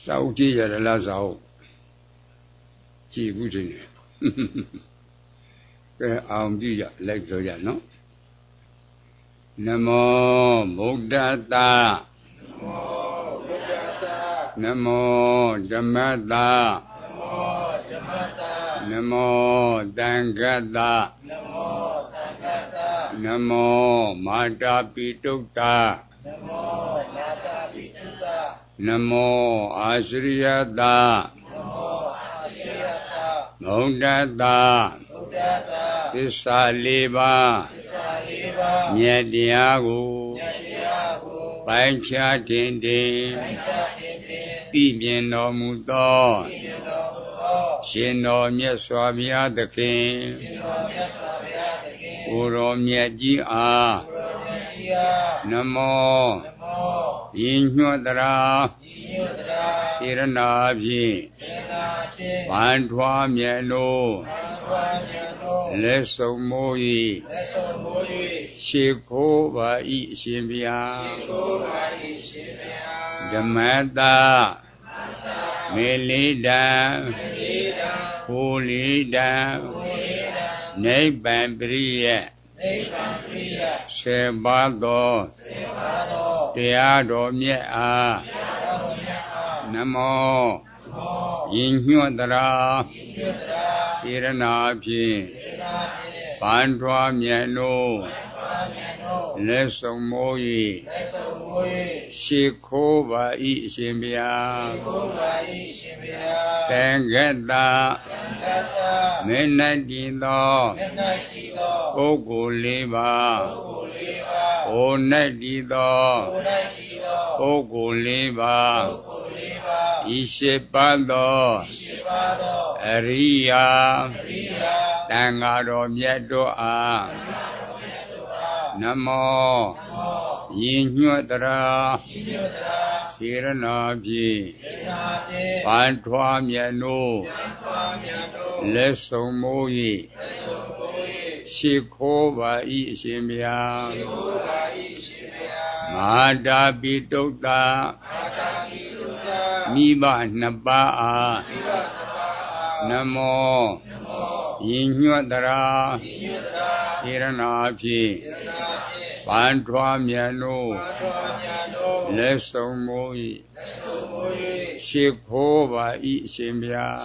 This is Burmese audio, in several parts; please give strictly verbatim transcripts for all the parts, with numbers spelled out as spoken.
စာအုပ်ကြည့်ရတယ်လားစာအုပ်ကြည့်ဘူးချင်းကဲအောင်ကြည့်ကြလိုက်ဆိုကြနော်နမောဗုဒ္ဓတ္တနမောဓမ္မတ္တနမောသံဃတ္တနမောမာတာပိတုတ္တနမောအာရှရိယတ္တဗုဒ္ဓတ္တသစ္စာလေးပါးမြတ်တရားကိုပိုင်းခြားတင်တင်သိမြင်တော်မူသောရှင်တော်မြတ်စွာဘုရားသခင်ကိုယ်တော်မြတ်ကြီးအားနမောယဉ်ညွတ်တရာစေရနာဖြင့်ဗန္ထွားမြတ်လို့လက်ဆုံးမိုး၍ရှေခိုးပါ၏အရှင်ဘုရားဓမ္မတာမေလိတံဟူလိတံနိဗ္ဗာန်ပရိယဆေပါသောတရားတော်မြတ်အားနမောယဉ်ညွတ်တရာစေရနာဖြင့်ဗန္ထွားမြတ်လို့လက်ဆုံးမိုး၍ရှေခိုးပါ၏အရှင်ဘုရားသံဃတ္တမေနတိသောပုဂ္ဂိုလ်လေးပါးဩနတိသောပုဂ္ဂိုလ်လေးပါးဤရှိပါသောအရိယာတန်ဃာတော်မြတ်တို့အားနမောယဉ်ညွတ်တရာစေရနာဖြင့်ဗန္ထွားမြတ်တို့လက်ဆုံးမိုး၍ရှေခိုးပါ၏အရှင်ဘုရားမဟာတာပိတုတ္တမိဘနှစ်ပါးအားနမောယဉ်ညွတ်တရာစေရနာဖြင့်ဗန္ထွားမြတ်တို့လက်ဆုံးမိုး၏ရှေခိုးပါ၏အရှင်ဘုရား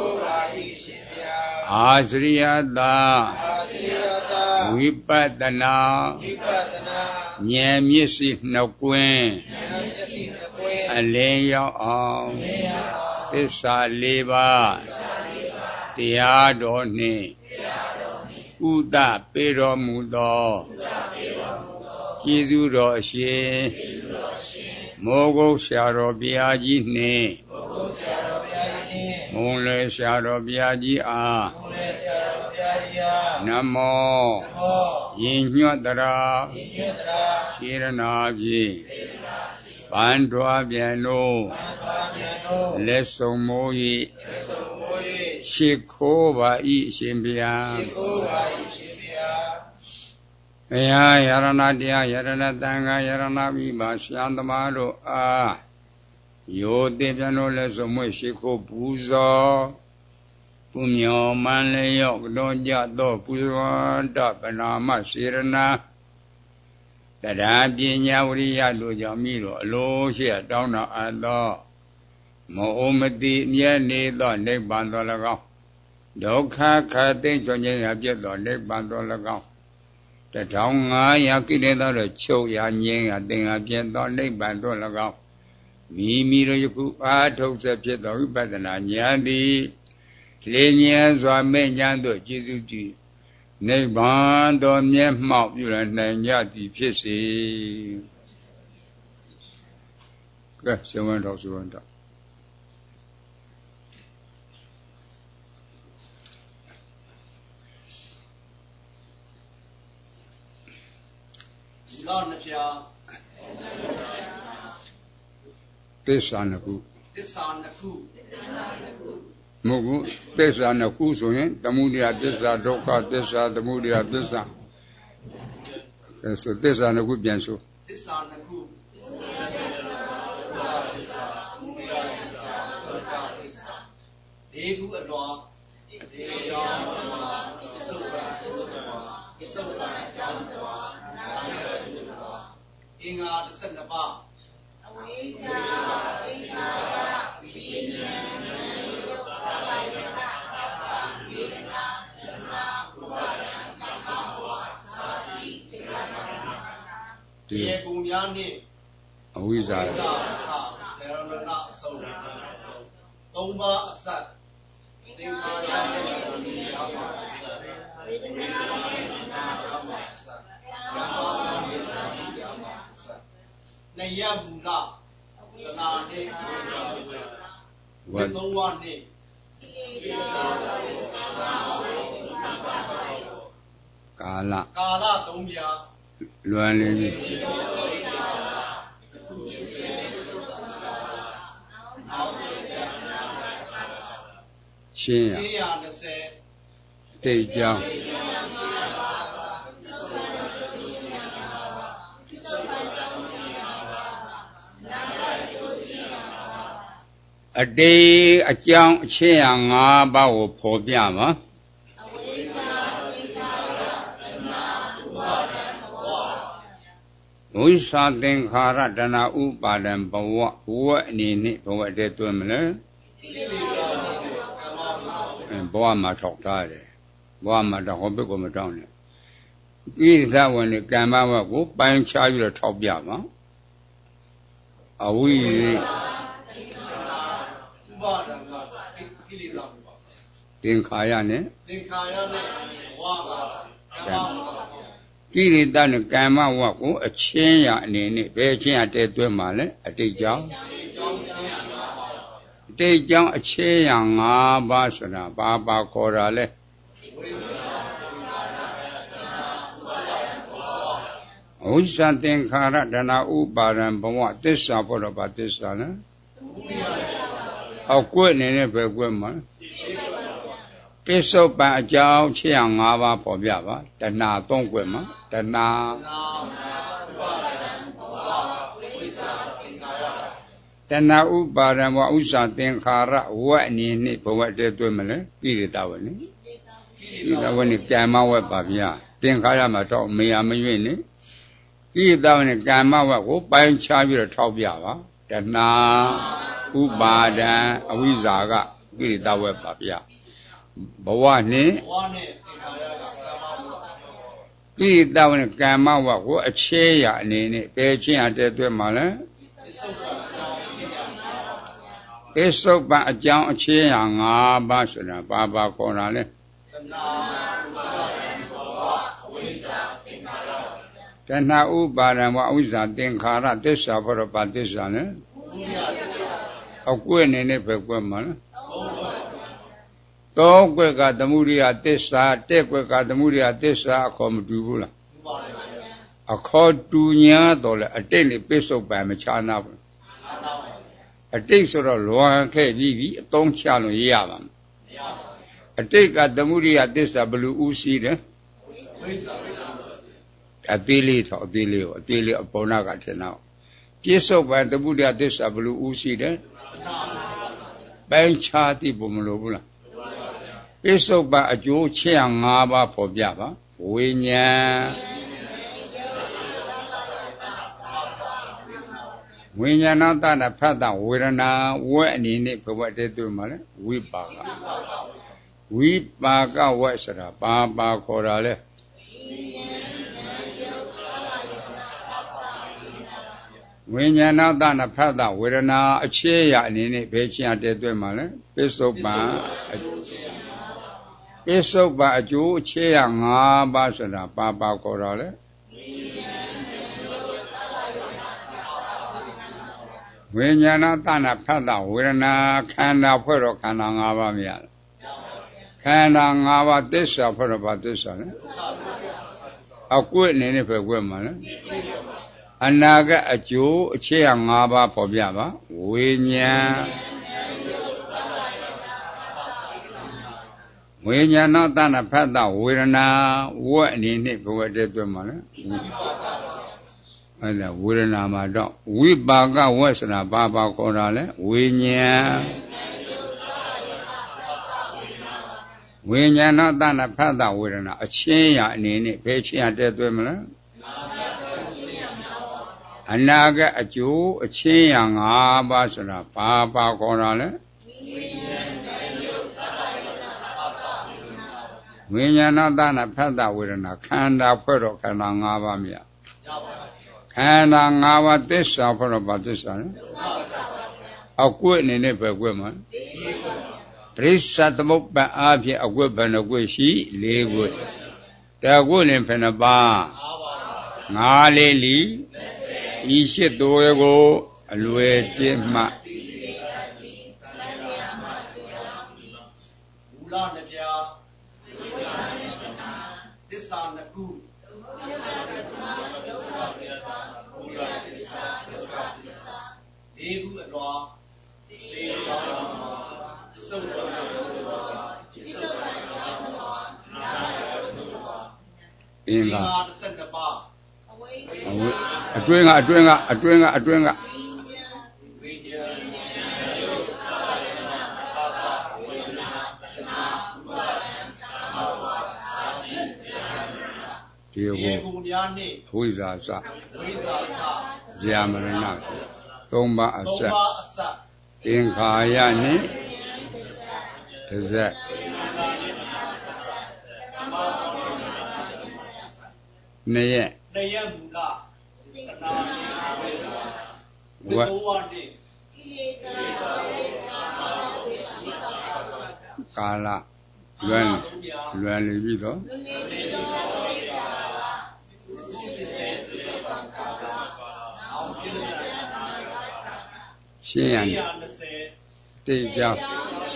အာစရိယတဝိပဿနာဉာဏ်မျက်စိနှုတ်ကွင်းအလင်းရောက်အောင်သစ္စာလေးပါးတရားတော်နှင့်ဥဒပေတော်မူသောကျေးဇူးတော်အရှင်မိုးကုတ်ဆရာတော်ဘုရားကြီးနှင့်မုံလေဆရာတော်ဘုရားကြီးအားနမောယဉ်ညွတ်တရာစေရနာဖြင့်ဗန္ထွားပြန်လို့လက်ဆုံးမိုး၍ရှေခိုးပါ၏အရှင်ဘုရားဘုရားယရဏတရားယရဏသံဃာယရဏမိဘဆရာသမားတို့အားယောတိပြန်လို့လက်ဆုံးမွေရှေခိုးပူဇော်ပုညောမန်လျော့တော်ကြသောပူဇော်တပနာမစေရနာတရားပညာဝိရိယတို့ကြောင့်မိတို့အလိုရှိတောင်းတအပ်သောမောမတိမြတ်နေသောနိဗ္ဗာန်တော်၎င်းဒုက္ခခသိကြွခြင်းရာပြည့်သောနိဗ္ဗာန်တော်၎င်းတထောင်ငါးရာကိလေသာတို့ချုပ်ရာငြိမ်းရာသင်္ဟာပြည့်သောနိဗ္ဗာန်တော်၎င်းမိမိတို့ယခုအားထုတ်ဆက်ဖြစ်သောဝိပဿနာဉာဏ်သည်လင်းဉာဏ်စွာမဲ့ဉာဏ်တို့ကျေစုပြုနိဗ္ဗာန်တော်မျက်မှောက်ပြုရနိုင်ကြသည်ဖြစ်စေကဲရှင်ဝန်တော်ရှင်ဝန်တော်လောနပြသစ္စာနှစ်ခုသစ္စာနှစ်ခုသစ္စာနှစ်ခုမဟုတ်ဘူးသစ္စာနှစ်ခုဆိုရင်သမုဒယသစ္စာဒုက္ခသစ္စာသမုဒယသစ္စာအဲဆိုသစ္စာနှစ်ခုပြန်ဆိုသစ္စာနှစ်ခုဒေကုအလွာဒေယောအလွာပစ္စုပန်သုတ္တဝါပစ္စုပန်ကြောင့်တဝါနာယတုတဝါအင်္ဂါတစ်ဆက်နှစ်ပါးအဝိဇ္ဇာအင်္ဂါဝိညာဉ်ဉာဏ်ယုတ်ပါဠိယကသာဝေဒနာဓမ္မဥပါဒံကမ္မဝါသာတိစိက္ခာနာဒီကုံများနှင့်အဝိဇ္ဇာအစအစဆေရမဏအဆုံးသုံးပါးအစသင်္ခါရနဲ့ဝိညာဉ်ရောက်ပါအစဝေဒနာနဲ့နာရောက်ပါအစဓမ္မနဲ့သာတိရောက်ပါအစနယမူလသနာနဲ့ဝိဇ္ဇာဝိသုံးပါးနဲ့ကာလကာလသုံးပြားလွယ်လေးချင်းရချင်းရနှစ်ဆယ်တိတ်ကြောင်းအတေးအကြောင်းအချင်းရ၅ပါးကိုဖော်ပြပါဝိသသင်္ခါရတဏှာဥပါဒံဘဝဘဝအနေနဲ့ဘဝတည်းတွင်မလဲဘဝမှာထောက်ထားတယ်ဘဝမှာတော့ဟောဘိကိုမတောင်းနဲ့ကိစ္စဝင်နဲ့ကမ္မဝကိုပိုင်းခြားပြီးတော့ထောက်ပြပါအဝိဥပါဒံကကိလေသာပါသင်္ခါရနဲ့သင်္ခါရနဲ့ဘဝကကမ္မဝကိလေသာနဲ့ကမ္မဝကိုအချင်းရအနေနဲ့ဘယ်ချင်းရတဲ့တွဲမှာလဲအတိတ်ကြောင့်အတိတ်ကြောင့်အချင်းရ၅ပါးဆိုတာဘာပါခေါ်တာလဲဝိသသင်္ခါရတဏှာဥပါဒံဘဝသစ္စာဖို့တော့ဘာသစ္စာလဲအောက်ကွယ်နေနဲ့ပဲကွယ်မှာပိစုပန်အကြောင်းချစ်ရ၅ပါးပေါ်ပြပါတဏှာသုံးကွယ်မှာတဏှာတဏှာဥပါဒံဘဝဥစ္စာသင်္ခါရဝတ်အနေနဲ့ဘဝတည်းတွေ့မလဲကိလေသာဝနေကိလေသာဝနေကမ္မဝတ်ပါဗျာသင်္ခါရမှာတော့မေယမရွေ့နေကိလေသာဝနေကမ္မဝတ်ကိုပိုင်းခြားပြီးတော့ထောက်ပြပါတဏှာဥပါဒံအဝိဇ္ဇာကကိလေသာဝတ်ပါဗျာဘဝနဲ့ဘဝနဲ့သင်္ခါရကကမ္မဝကိလေသာဝနဲ့ကမ္မဝကိုအခြေရအနေနဲ့ဘယ်ချင်းအတဲ့အတွက်မှာလဲပိစုပန်အကြောင်းအခြေရ၅ပါးဆိုတာဘာပါခေါ်တာလဲတဏှာဥပါဒံဘဝအဝိဇ္ဇာသင်္ခါရတဏှာဥပါဒံဘဝအဝိဇ္ဇာသင်္ခါရသစ္စာဘောရပါသစ္စာလဲအကွယ်အနေနဲ့ပဲကွယ်မှာလဲသုံးကွက်ကသမုဒိယသစ္စာတဲ့ကွက်ကသမုဒိယသစ္စာအခေါ်မတူဘူးလားအခေါ်တူညာတော့လေအတိတ်နဲ့ပိစုပန်မချာနာဘူးအတိတ်ဆိုတော့လွန်ခဲ့ပြီးပြီအသုံးချလို့ရရပါမယ်အတိတ်ကသမုဒိယသစ္စာဘယ်လိုဥရှိတယ်အသေးလေးတော့အသေးလေးကိုအသေးလေးအပေါ်နာကထင်တော့ပိစုပန်သမုဒိယသစ္စာဘယ်လိုဥရှိတယ်ပိုင်းခြားသိဖို့မလိုဘူးလားပိစုပန်အကျိုးချက်၅ပါးဖော်ပြပါဝိညာဉ်ဝိညာဏတနာဖတ်တာဝေဒနာဝဲအနေနဲ့ဘဝတည်းတွေ့မှာလဲဝိပါကဝိပါကဝဲဆိုတာဘာပါခေါ်တာလဲဝိညာဏတနာဖတ်တာဝေဒနာအခြေရအနေနဲ့ဘယ်ချင်းတည်းတွေ့မှာလဲပိစုပန်ပိစုပန်အကျိုးအခြေရ၅ပါးဆိုတာဘာပါခေါ်တာလဲဝိညာဏတနာဖတ်တာဝေဒနာခန္ဓာဖွဲ့တော့ခန္ဓာ၅ပါးမရလားခန္ဓာ၅ပါးသစ္စာဖွဲ့တော့ဘာသစ္စာလဲအကွယ်အနေနဲ့ပဲကွယ်မှာလဲအနာကအကျိုးအခြေရ၅ပါးပေါ်ပြပါဝိညာဉ်ဝိညာဏတနာဖတ်တာဝေဒနာဝတ်အနေနဲ့ဘဝတည်းတွေ့မှာလဲပအဲ့ဒါဝေဒနာမှာတော့ဝိပါကဝက်ဆိုတာဘာပါခေါ်တာလဲဝိညာဉ်ဝိညာဏတဏဖတ်တာဝေဒနာအချင်းရအနေနဲ့ဘယ်ချင်းရတဲ့သွဲမလားအနာကအကျိုးအချင်းရ၅ပါးဆိုတာဘာပါခေါ်တာလဲဝိညာဏတဏဖတ်တာဝေဒနာခန္ဓာဖွဲ့တော့ခန္ဓာ၅ပါးမြတ်ခန္ဓာ၅ပါးသစ္စာဖွဲ့တော့ဘာသစ္စာလဲအကွက်အနေနဲ့ပဲကွက်မှာပရိစ္ဆသမုပ္ပါအားဖြင့်အကွက်ဘယ်နှကွက်ရှိ၄ကွက်တကွက်လည်းဘယ်နှပါငါးလေးလီဤရှိသွေကိုအလွယ်ကျင့်မှမူလနှစ်ပြားသစ္စာနှစ်ခုဒီခုအလွာဒီကြောင့်သုတ်တော်ဒီသုတ်တော်နာအင်းကတစ်ဆက်တစ်ပါးအတွင်းကအတွင်းကအတွင်းကအတွင်းကဒီကိုဝိဇာစဝိဇာစဇာမရဏသုံးပါးအစသင်္ခါရနှင့်တစ်ဆက်နှစ်ရက်နှစ်ရက်မူလတဏှာဝိဇာဝိသောဝတိကာလလွယ်လွယ်ပြီတော့ရှင်းရတယ်တိတ်ကြောင်း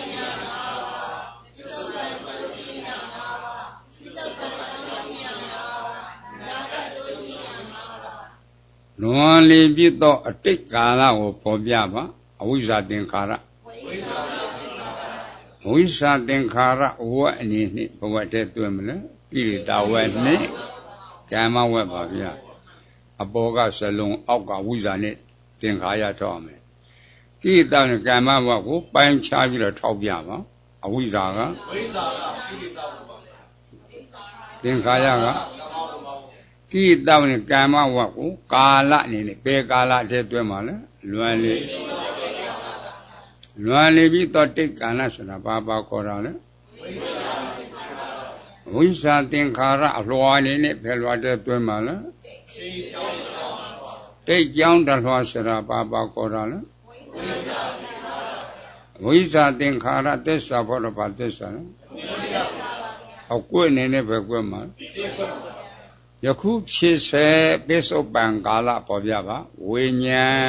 လွန်လီပြည့်သောအတိတ်ကာလကိုပေါ်ပြပါအဝိဇ္ဇာသင်္ခါရဝိဇ္ဇာသင်္ခါရဝတ်အနေနဲ့ဘဝတည်းတွင်မလဲကိရိတာဝတ်နဲ့ကာမဝတ်ပါဗျာအပေါ်ကစလုံးအောက်ကဝိဇ္ဇာနဲ့သင်္ခါရထောက်မယ်ကိရိတာနဲ့ကာမဝတ်ကိုပိုင်းခြားပြီးတော့ထောက်ပြပါအဝိဇ္ဇာကဝိဇ္ဇာကကိရိတာဝတ်ပါသင်္ခါရကကိရိတာနဲ့ကာမဝတ်ကိုကာလအနေနဲ့ဘယ်ကာလတည်းတွင်မှာလဲလွန်လေလွန်လေပြီးတော့တိတ်ကာလဆိုတာဘာပါခေါ်တာလဲဝိဇ္ဇာသင်္ခါရအလွှာအနေနဲ့ဘယ်လွှာတည်းတွင်မှာလဲတိတ်ကြောင်းတလွှာဆိုတာဘာပါခေါ်တာလဲဝိဇ္ဇာသင်္ခါရသစ္စာဘောတော့ဘာသစ္စာလဲအကွက်အနေနဲ့ပဲကွက်မှာယခုဖြစ်စေပိဿုပံကာလပေါ်ပြပါဝိညာဉ်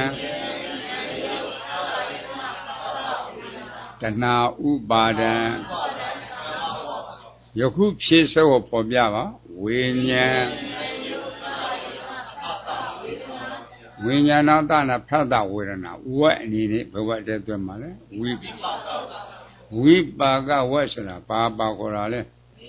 တဏှာဥပါဒံယခုဖြစ်စေကိုပေါ်ပြပါဝိညာဉ်ဝိညာဏတနာဖတ်တာဝေဒနာဝက်အနေနဲ့ဘဝတည်းတွင်မှာလဲဝိဝိပါကဝက်ဆိုတာဘာပါခေါ်တာလဲ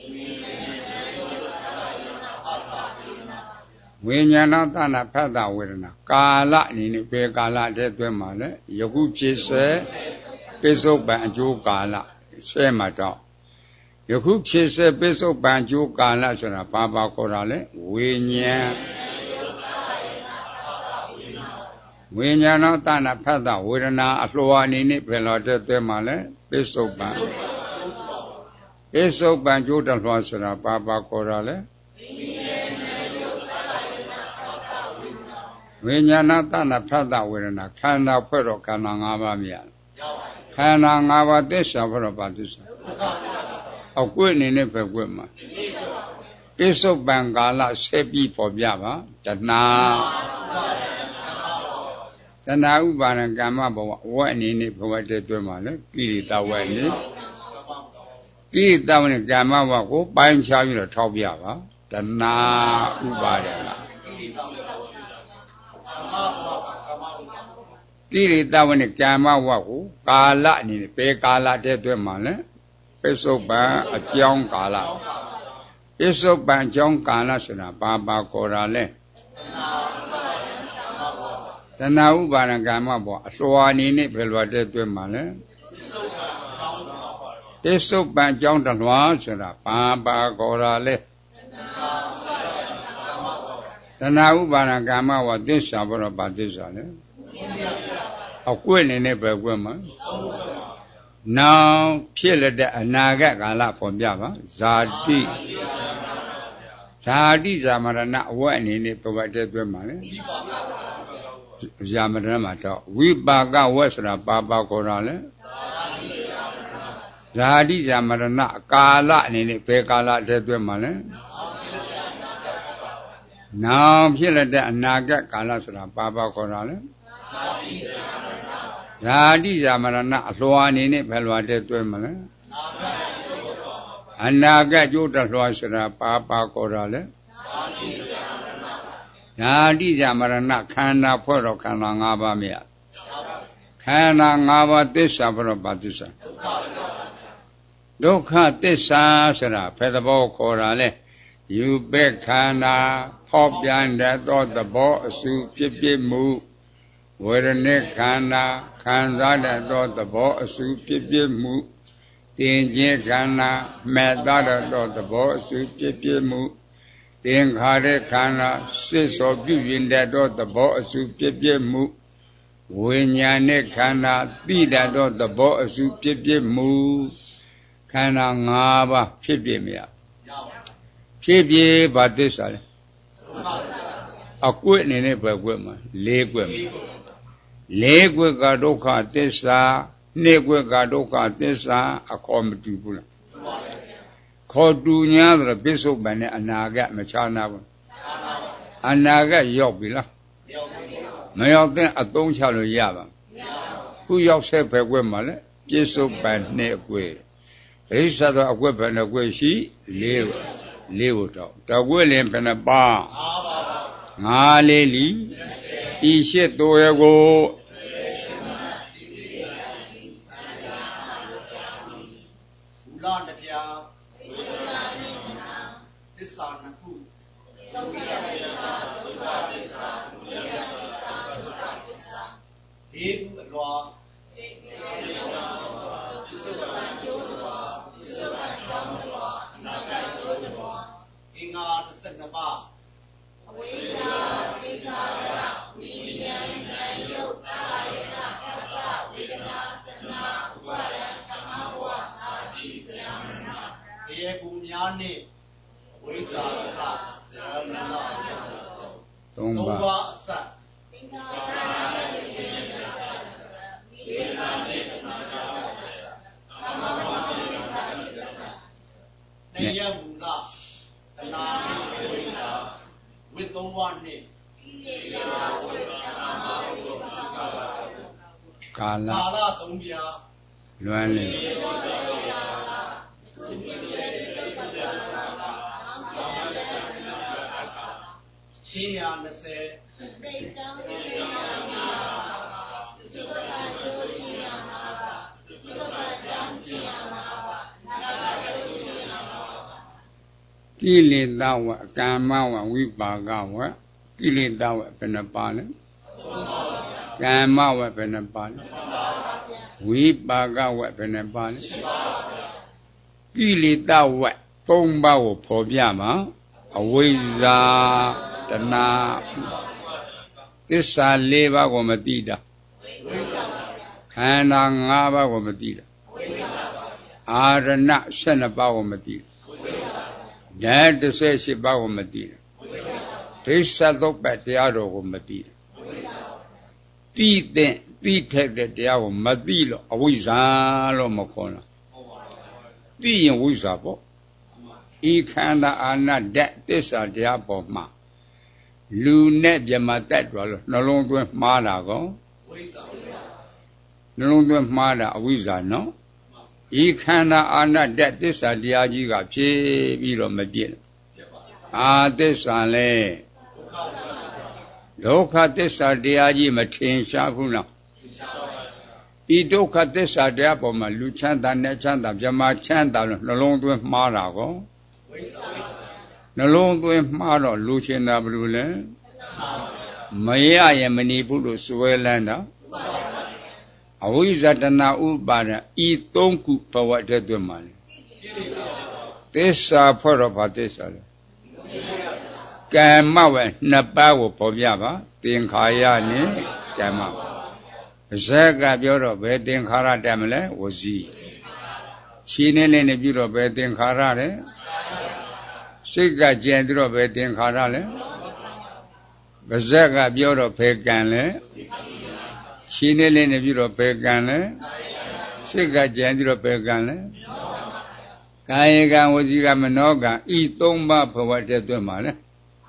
ဝိညာဏတနာဖတ်တာဝေဒနာကာလအနေနဲ့ဘယ်ကာလတည်းတွင်မှာလဲယခုဖြစ်စေပိဿုပံအကျိုးကာလဆဲမှာတော့ယခုဖြစ်စေပိဿုပံအကျိုးကာလဆိုတာဘာပါခေါ်တာလဲဝိညာဉ်ဝိညာဏတနာဖတ်တာဝေဒနာအလှော်အနေနဲ့ဘယ်လိုတည်းတွင်မှာလဲပိဿုပံပိဿုပံကျိုးတလှော်ဆိုတာဘာပါခေါ်တာလဲဝိညာဏတနာဖတ်တာဝေဒနာခန္ဓာဖွဲ့တော့ခန္ဓာ၅ပါးမြတ်ခန္ဓာ၅ပါးသစ္စာဖွဲ့တော့ဘာသစ္စာအကွက်အနေနဲ့ပဲကွက်မှာပိဿုပံကာလဆက်ပြီးပေါ်ပြပါတဏှာတဏှာဥပါဒံကာမဘဝဝတ်အနေနဲ့ဘဝတည်းတွင်မှာလေကိရိတာဝတ်နေကိရိတာဝတ်နဲ့ကာမဘဝကိုပိုင်းခြားပြီးတော့ထောက်ပြပါတဏှာဥပါဒံကိရိတာဝနဲ့ကာမဝကိုကာလအနေနဲ့ဘယ်ကာလတည်းတွင်မှာလဲပိဿုပံအကြောင်းကာလပိဿုပံအကြောင်းကာလဆိုတာဘာပါခေါ်တာလဲတဏှာဥပါဒကမ္မဘောအစွာအနေနဲ့ဘယ်လိုတဲ့တွေ့မှာလဲပစ္စုပန်အကြောင်းတလွှာဆိုတာဘာပါခေါ်တာလဲတဏှာဥပါဒကမ္မဘောသစ္စာဘောတော့ဘာသစ္စာလဲအကွက်အနေနဲ့ပဲကွက်မှာနောင်ဖြစ်လက်တဲ့အနာဂတ်ကာလပေါ်ပြပါဇာတိဇာတိဇာမရဏအဝတ်အနေနဲ့ပြပတ်တဲ့တွေ့မှာလေဇာမရဏမှာတော့ဝိပါကဝတ်ဆိုတာပါပါခေါ်တာလေဇာတိဇာမရဏကာလအနေနဲ့ဘယ်ကာလတဲ့တွေ့မှာလဲနောင်ဖြစ်လက်တဲ့အနာဂတ်ကာလဆိုတာပါပါခေါ်တာလေဇာတိဇာမရဏအလွှာအနေနဲ့ဘယ်လွှာတဲ့တွေ့မှာလဲအနာဂတ်ကျိုးတလွှာဆိုတာပါပါခေါ်တာလေဇာတိဇာမရဏခန္ဓာဖွဲ့တော့ခန္ဓာ၅ပါးမြတ်ခန္ဓာ၅ပါးသစ္စာဘရောပါသစ္စာဒုက္ခသစ္စာဆိုတာဘယ်သဘောခေါ်တာလဲယူပဲ့ခန္ဓာဖောက်ပြန်တဲ့သောသဘောအစုဖြစ်ဖြစ်မှုဝေဒနေခန္ဓာခံစားတဲ့သောသဘောအစုဖြစ်ဖြစ်မှုတင်ခြင်းခန္ဓာမဲ့သားတဲ့သောသဘောအစုဖြစ်ဖြစ်မှုသင်္ခါရခန္ဓာစစ်စောပြုရင်တဲ့သောသဘောအစုဖြစ်ဖြစ်မှုဝိညာဉ်နဲ့ခန္ဓာသိတဲ့သောသဘောအစုဖြစ်ဖြစ်မှုခန္ဓာ၅ပါးဖြစ်ဖြစ်မရဖြစ်ဖြစ်ဘာသစ္စာလဲအကွက်အနေနဲ့ပဲကွက်မှာ၄ကွက်မှာလေးကွက်ကဒုက္ခသစ္စာနှစ်ကွက်ကဒုက္ခသစ္စာအခေါ်မတူဘူးလားခေါ်တူညာဆိုပစ္စုပန်နဲ့အနာဂတ်မခြားနာဘူးအနာဂတ်ရောက်ပြီလားမရောက်တဲ့အသုံးချလို့ရပါခုရောက်ဆက်ပဲကွက်မှာလဲပစ္စုပန်နှစ်အကွက်ဒိဋ္ဌသောအကွက်ဘယ်နှကွက်ရှိလေးလေးကိုတော့တကွက်လင်ဘယ်နှပါငါးလေးလီဤရှိတော်ရကိုဘူလာတပြာသစ္စာနှစ်ခုဒုက္ခသစ္စာဒုက္ခသစ္စာဝိညာဉ်သစ္စာဒုက္ခသစ္စာဒီခုအလွာပစ္စုပန်ကျိုးတော်ပစ္စုပန်ကြောင့်တော်အနာဂတ်ကျိုးတော်အင်္ဂါတစ်ဆက်နှစ်ပါးအဝိဇ္ဇာသင်္ခါရဝိညာဉ်ဉာဏ်ယုတ်အာရဏပတ္တဝေဒနာသနာဥပါဒံသမာဝါအာတိဇယမနဘေကူများနှင့်ဝိဇ္ဇာအစဇရဏအစသုံးပါးအစသင်္ခါရဝိညာဉ်သစ္စာဝိညာဉ်နဲ့သနာသစ္စာသမာဝါသစ္စာသစ္စာနေယမူလသနာဝိဇ္ဇာဝိသုံးပါးနှင့်ကာလကာလသုံးပြားလွမ်းလေရှင်းရ၂၀သိတောင်းရှင်းရမှာပါသုဘကကျိုးရှင်းရမှာပါသုဘကကြောင့်ရှင်းရမှာပါနာဂတ်ကျိုးရှင်းရမှာပါကိလေသာဝကမ္မဝဝိပါကဝကိလေသာဝဘယ်နှပါလဲကမ္မဝဘယ်နှပါလဲဝိပါကဝဘယ်နှပါလဲကိလေသာဝသုံးပါးကိုဖော်ပြမှာအဝိဇ္ဇာတဏှာသစ္စာ၄ပါးကိုမသိတာခန္ဓာ၅ပါးကိုမသိတာအာရဏ၁၂ပါးကိုမသိတာဓာတ်၁၈ပါးကိုမသိတာဒိဋ္ဌသုတ်ပတ်တရားတော်ကိုမသိတာတိတဲ့တိထက်တဲ့တရားကိုမသိလို့အဝိဇ္ဇာလို့မခေါ်လားသိရင်ဝိဇ္ဇာပေါ့ဤခန္ဓာအာနဓာတ်သစ္စာတရားပေါ်မှာလူနဲ့မြမတတ်တော်လို့နှလုံးသွင်းမှားတာကောဝိဇ္ဇာနှလုံးသွင်းမှားတာအဝိဇ္ဇာနော်ဤခန္ဓာအာနဓာတ်သစ္စာတရားကြီးကဖြည့်ပြီးတော့မပြည့်အာသစ္စာလဲဒုက္ခသစ္စာတရားကြီးမထင်ရှားဘူးနော်ဤဒုက္ခသစ္စာတရားပေါ်မှာလူချမ်းသာနဲ့ချမ်းသာမြမချမ်းသာလို့နှလုံးသွင်းမှားတာကောနှလုံးသွင်းမှားတော့လူချင်းတာဘယ်လိုလဲ Maya Yamani Buddha Suelanda Awizatana Ubana E Tonku Pawata Duman Tessa for of Atessa Kamawa Nabawo Povyava Tinkayani Kama Zaga Bureau Bedin Hara Damle was he. Chinel in the Bureau Bedin Harare Siga Gendro Bedin Harale Bazaga Bureau Peganle Chinel in the Bureau Peganle Siga Gendro Peganle Kayagan was Yamanoga, E Tomba Pawata Dumane.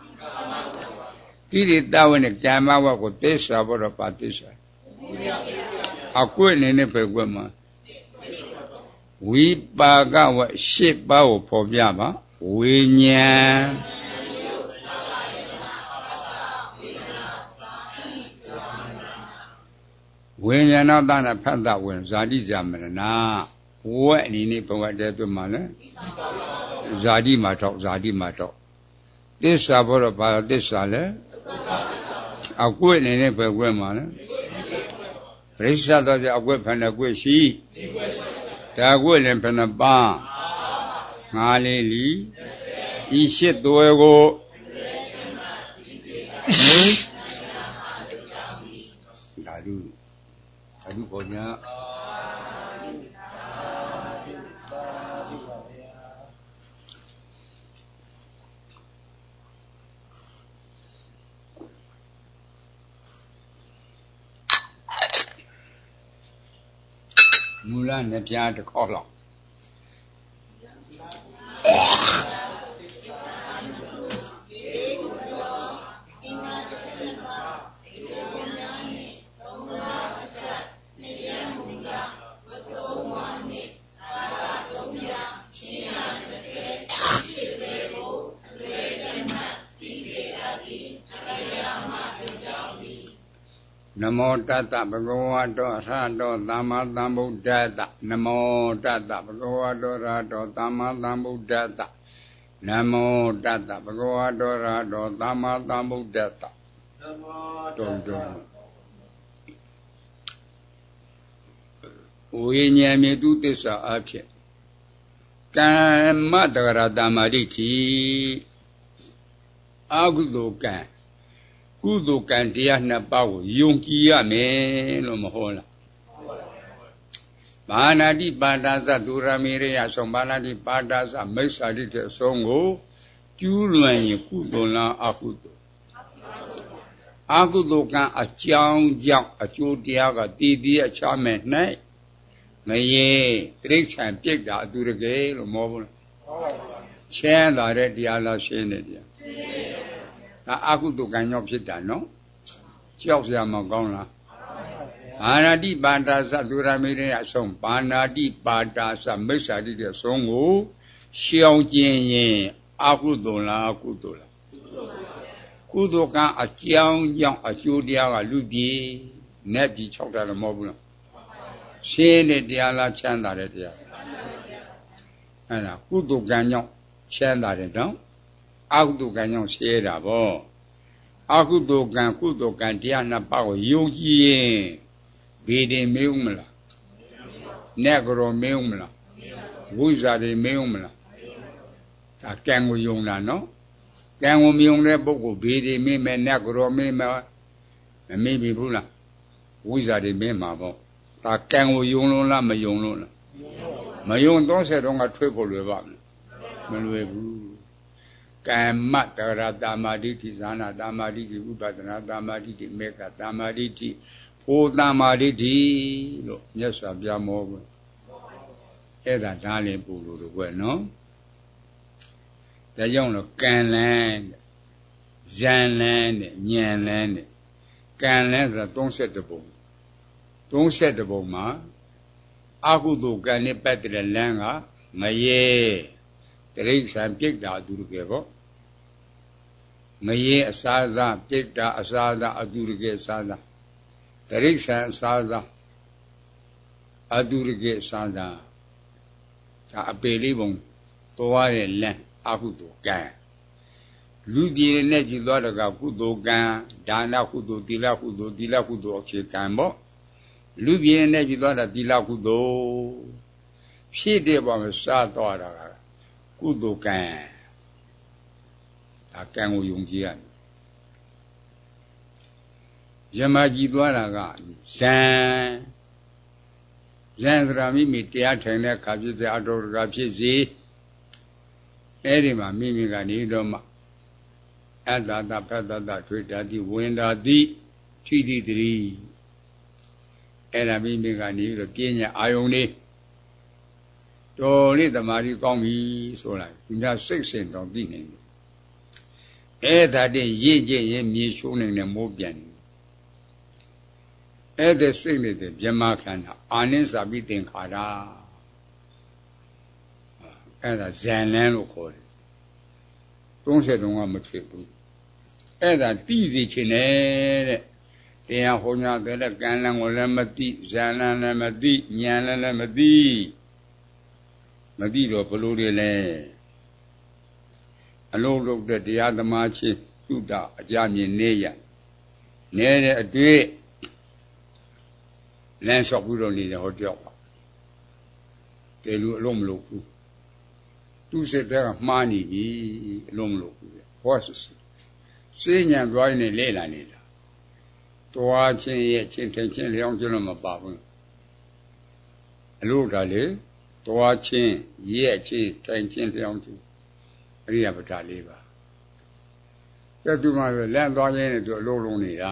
Did it down in Kamawa with this about a partition. A queen in a pegwama. We baga what ship bow for Yama, we nya. When you're not done a panda when Zadi Zamana, what in it for what they're doing, Zadi Matok, Zadi Matok. This about a this sale. A queen in a pegwama. Prisa does a whip and a wishy. The William and a bar. Hallelujah. He shit do I go. Dadu. Dadu Konya. Mula Nepia the collar. Namo Tata Bhagavato Rato Dhamma Dhambuddhata Namo Tata Bhagavato Rato Dhamma Dhambuddhata Namo Tata Bhagavato Rato Dhamma Dhambuddhata Namo Tata Uinyamitu Tisa Apya Kammadara Dhammaditi Agudukan Kudu Kandia Nabaw, Yunkia me no mohola. Banadi Badasa Duramire, some Banadi Badasa, Mesadi Songo, Julian Kudola Akudo. Akudo can a chow jump, a chutiaga, Didi, a charmant night. May tricks and pick that do the gale or mobile. Chan the red yala shened. Akudu can not sit down, no? Chelsea Magona. Anadi Badasa Duramire at some Banadi Badasa Mesadi Songo, Xiao Jin, Akudola, Akudola. Kudoka, a Chiang Yang, a Judia, a Lubi, Neti Chokta Mobile. Shane Diala Chanda. And a Kudu Ganyon, Chanda down. Akudu Ganyon Sierra Bo. Akudu Gan Kudu Gandiana Bao Yogi Bede Meumla Negro Meumla Wuzari Meumla A Kango Yungla no Kango Meumla Boko Bede Meme Negro Meme Maybe Bula Wuzari Mema Ta Kango Yungla Mayungla Mayung don't say on a triple river Manuebu Kammatara Damaditi Zana Damaditi Upadana Damaditi Meka Damaditi O Damaditi Yes Abjamo Eda Dali Bulu no The young of Canland Zanland Nyanland Canland don't set the boom Don't set the boom ma Akudu Gani Petra Langa Maye Tricks and picked out to the Maye Asaza, Pekta Asada, Adurige Sada. Tariksa Sada Adurige Sada. A belibon, Toare Len, Akuto Gan. လူပြည်နဲ့ကြည်သွားတကကုသိုလ်ကံဒါနကုသိုလ်သီလကုသိုလ်သီလကုသိုလ်အခြေခံပေါ့လူပြည်နဲ့ကြည်သွားတာသီလကုသိုလ်ဖြည့်တဲ့ပါမှာစားသွားတာကကုသိုလ်ကံဒါကံကိုယုံကြည်ရတယ်ယမကြည်သွားတာကဇံဇံသရမိမိတရားထိုင်တဲ့အခါဖြစ်တဲ့အတော်တကာဖြစ်စေအဲ့ဒီမှာမိမိကနေတော့မှအတ္တတဖတ်တတထွေတာတိဝင်တာတိထိတိတည်းအဲ့ဒါမိမိကနေပြီးတော့ပြင်းညာအာယုန်လေးတော်လေးတမာရီကောင်းပြီဆိုလိုက်ဒီများစိတ်စင်တော်သိနေတယ်အဲ့ဒါတည်းရင့်ကျင့်ရင်မြေချိုးနေတဲ့မိုးပြန်တယ်အဲ့ဒါစိတ်နေတဲ့ဗြဟ္မာခန္ဓာအာနိသပိသင်္ခါရအဲ့ဒါဇန်လန်းလို့ခေါ်တယ်သုံးဆယ်တုံးကမဖြစ်ဘူးအဲ့ဒါတိစီချင်တယ်တဲ့တရားဟောညာတဲ့ကံလန်းကိုလည်းမသိဇန်လန်းလည်းမသိဉာဏ်လည်းလည်းမသိမသိတော့ဘလို့တွေလဲအလုံးလုံးတဲ့တရားသမားချင်းတုဒ္ဒအကြမြင်နေရနေတဲ့အတွေ့လမ်းလျှောက်ပြီးတော့နေတယ်ဟောကြောက်ပါတေလူအလုံးမလို့ဘူးသူစိတ်ကမှားနေပြီအလုံးမလို့ဘူးဟောစစေးညံသွားနေလဲလာနေတာတွားချင်းရဲ့ချင်းထင်ချင်းလျောင်းချင်းတော့မပါဘူးအလို့ဒါလေတွားချင်းရဲ့ချင်းတိုင်ချင်းလျောင်းချင်းအရိယပဒလေးပါကျသူမှပဲလမ်းသွားရင်းနဲ့သူအလုံးလုံးနေတာ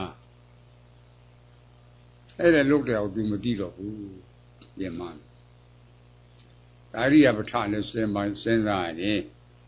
အဲ့ဒါလုတ်တယ်အောင်သူမသိတော့ဘူးပြင်မှန်ဒါရိယပဋ္ဌာန်နဲ့စဉ်းပိုင်းစဉ်းစားရတယ်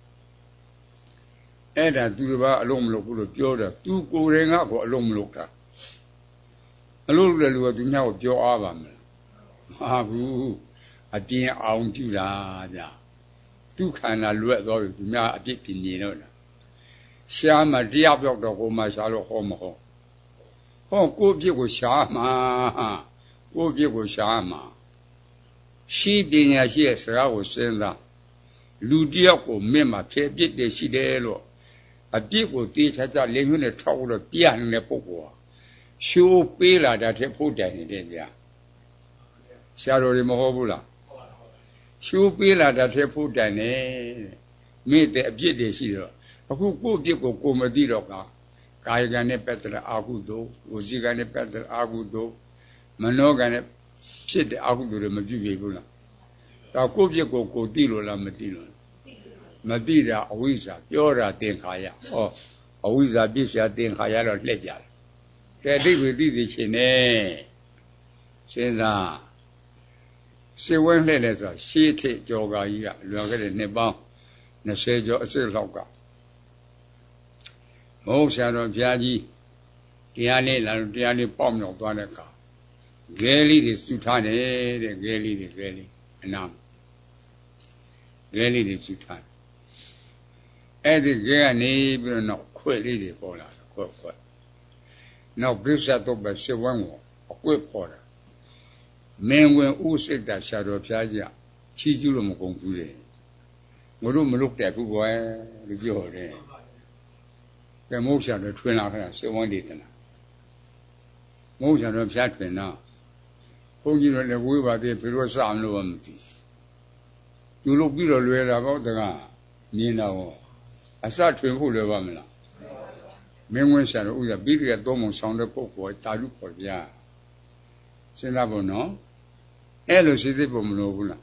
အဲ့ဒါသူတစ်ပါးအလုံးမလုပ်ဘူးလို့ပြောတယ်သူကိုယ်ရင်ကကိုအလုံးမလုပ်တာအလုံးလုပ်တဲ့လူကသူများကိုပြောအားပါမလားမဟာဘူးအပြင်းအောင်ကြည့်တာဗျာသူခန္ဓာလွတ်သွားပြီသူများအပြစ်ပြင်နေတော့လားရှားမှတရားပြောက်တော့ကိုမှရှားလို့ဟောမဟောဟောကိုယ့်ပြစ်ကိုရှားမှာကိုယ့်ပြစ်ကိုရှားမှာရှိပညာရှိရဲ့စကားကိုစဉ်းစားလူတယောက်ကိုမင်းမှာဖယ်ပြစ်တယ်ရှိတယ်လို့အပြစ်ကိုတေးချာချာလင်းညွှန်းနဲ့ထောက်လို့ပြနေတဲ့ပုဂ္ဂိုလ်ဟာရှိုးပေးလာတာတဲ့ဖို့တိုင်နေတဲ့ကြာဆရာတော်တွေမဟုတ်ဘူးလားရှိုးပေးလာတာတဲ့ဖို့တိုင်နေမိတဲ့အပြစ်တွေရှိတော့အခုကိုယ့်အပြစ်ကိုကိုမသိတော့ကကာယကံနဲ့ပတ်သက်တဲ့အာဟုသောဝစီကံနဲ့ပတ်သက်တဲ့အာဟုသောမနောကံနဲ့ဖြစ်တဲ့အာဟုသောတွေမပြုပြဘူးလားဒါကိုယ့်ပြစ်ကိုကိုသိလို့လားမသိလို့မသိတာအဝိဇ္ဇာပြောတာသင်္ခါရဟောအဝိဇ္ဇာပြစ်ရှာသင်္ခါရတော့လှည့်ကြတယ်တဲ့အိဗေသိသိချင်းနဲ့စဉ်းစားစေဝဲလှည့်လဲဆိုရှေးထက်ကြော်ကာကြီးကလွန်ခဲ့တဲ့နှစ်ပေါင်းနှစ်ဆယ်ကျော်အစစ်လောက်ကမဟုတ်ဆရာတော်ဘုရားကြီးတရားလေးလာလို့တရားလေးပေါက်မြောက်သွားတဲ့အခါဂဲလေးတွေစုထားတယ်တဲ့ဂဲလေးတွေဂဲလေးအနာဂဲလေးတွေစုထားအဲ့ဒီဂဲကနေပြီးတော့နောက်ခွဲ့လေးတွေပေါ်လာတယ်ခွဲ့ခွဲ့နောက်ပြစ္ဆတ်တော့ပဲစေဝန်းကိုအကွက်ပေါ်တာမင်းဝင်ဥစိတ်တာဆရာတော်ဘုရားကြီးချီးကျူးလို့မကုန်ဘူးလေငါတို့မလုပ်တဲ့ဘူးကွယ်လို့ပြောတယ်ကဲမဟုတ်ဆရာတော်ထွင်လာခါစေဝန်းဒေသနာမဟုတ်ဆရာတော်ဘုရားထွင်တော့ဘုန်းကြီးတို့လည်းဝေးပါသေးဘယ်လိုစအောင်လို့မသိသူလုပ်ပြီးတော့လွယ်တာပေါ့တကားမြင်တော့အစထွင်ဖို့လွယ်ပါမလားမင်းဝင်ဆရာတော်ဥရပြီးကြတော့မဆောင်တဲ့ပုဂ္ဂိုလ်တာလူခေါ်ပြစဉ်းစားဖို့နော်အဲ့လိုစိတ်သိဖို့မလိုဘူးလား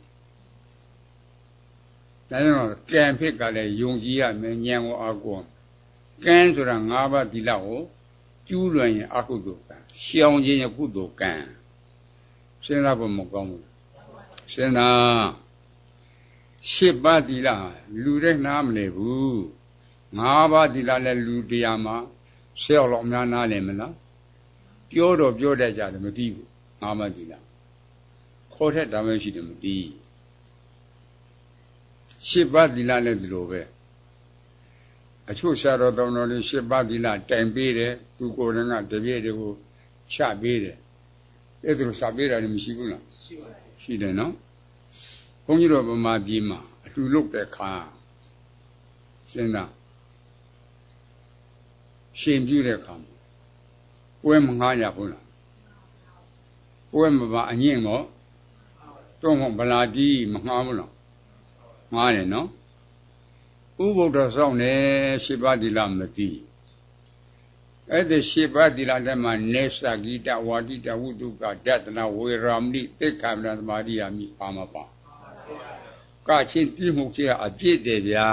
ဒါကြောင့်ကံဖြစ်ကလည်းယုံကြည်ရမယ်ဉာဏ်ကိုအားကိုးကံဆိုတာ၅ပါးသီလကိုကျူးလွန်ရင်အကုသိုလ်ကံရှောင်ခြင်းရကုသိုလ်ကံစဉ်းစားဖို့မကောင်းဘူးစဉ်းစားရှစ်ပါးသီလလူတဲ့နားမလဲဘူးငါးပါးသီလလည်းလူတရားမှာဆယ်ယောက်လောက်များနားလည်မလားပြောတော့ပြောတတ်ကြတယ်မသိဘူးငါးပါးသီလခေါ်ထက်တာပဲရှိတယ်မသိရှစ်ပါးသီလလည်းဒီလိုပဲအချို့ဆရာတော်တော်တော်လေးရှစ်ပါးသီလတိုင်ပေးတယ်သူကိုယ်တိုင်ကတပည့်တွေကိုချပေးတယ်အဲ့ဒါလိုစာပေးတာလည်းမရှိဘူးလားရှိပါတယ်ရှိတယ်နော်ဘုန်းကြီးတို့ဗမာပြည်မှာအလှလုပ်တဲ့ခါစဉ်းစားရှင်ပြုတဲ့ခါမှာပွဲမငှားရဘူးလားပွဲမပါအငင့်တော့တော့ဗလာတီးမငှားဘူးလားငှားတယ်နော်ဥပုဒ္ဒဆောင်နေရှိပါတိလားမသိအဲ့ဒီရှိပါတိလားတဲ့မှာနေသဂိတဝါတိတဝုတုကဒတနာဝေရာမိသိက္ခာပဒသမာဓိယာမိပါမပါကချင်းတိမှုကြီးအပြည့်တယ်ဗျာ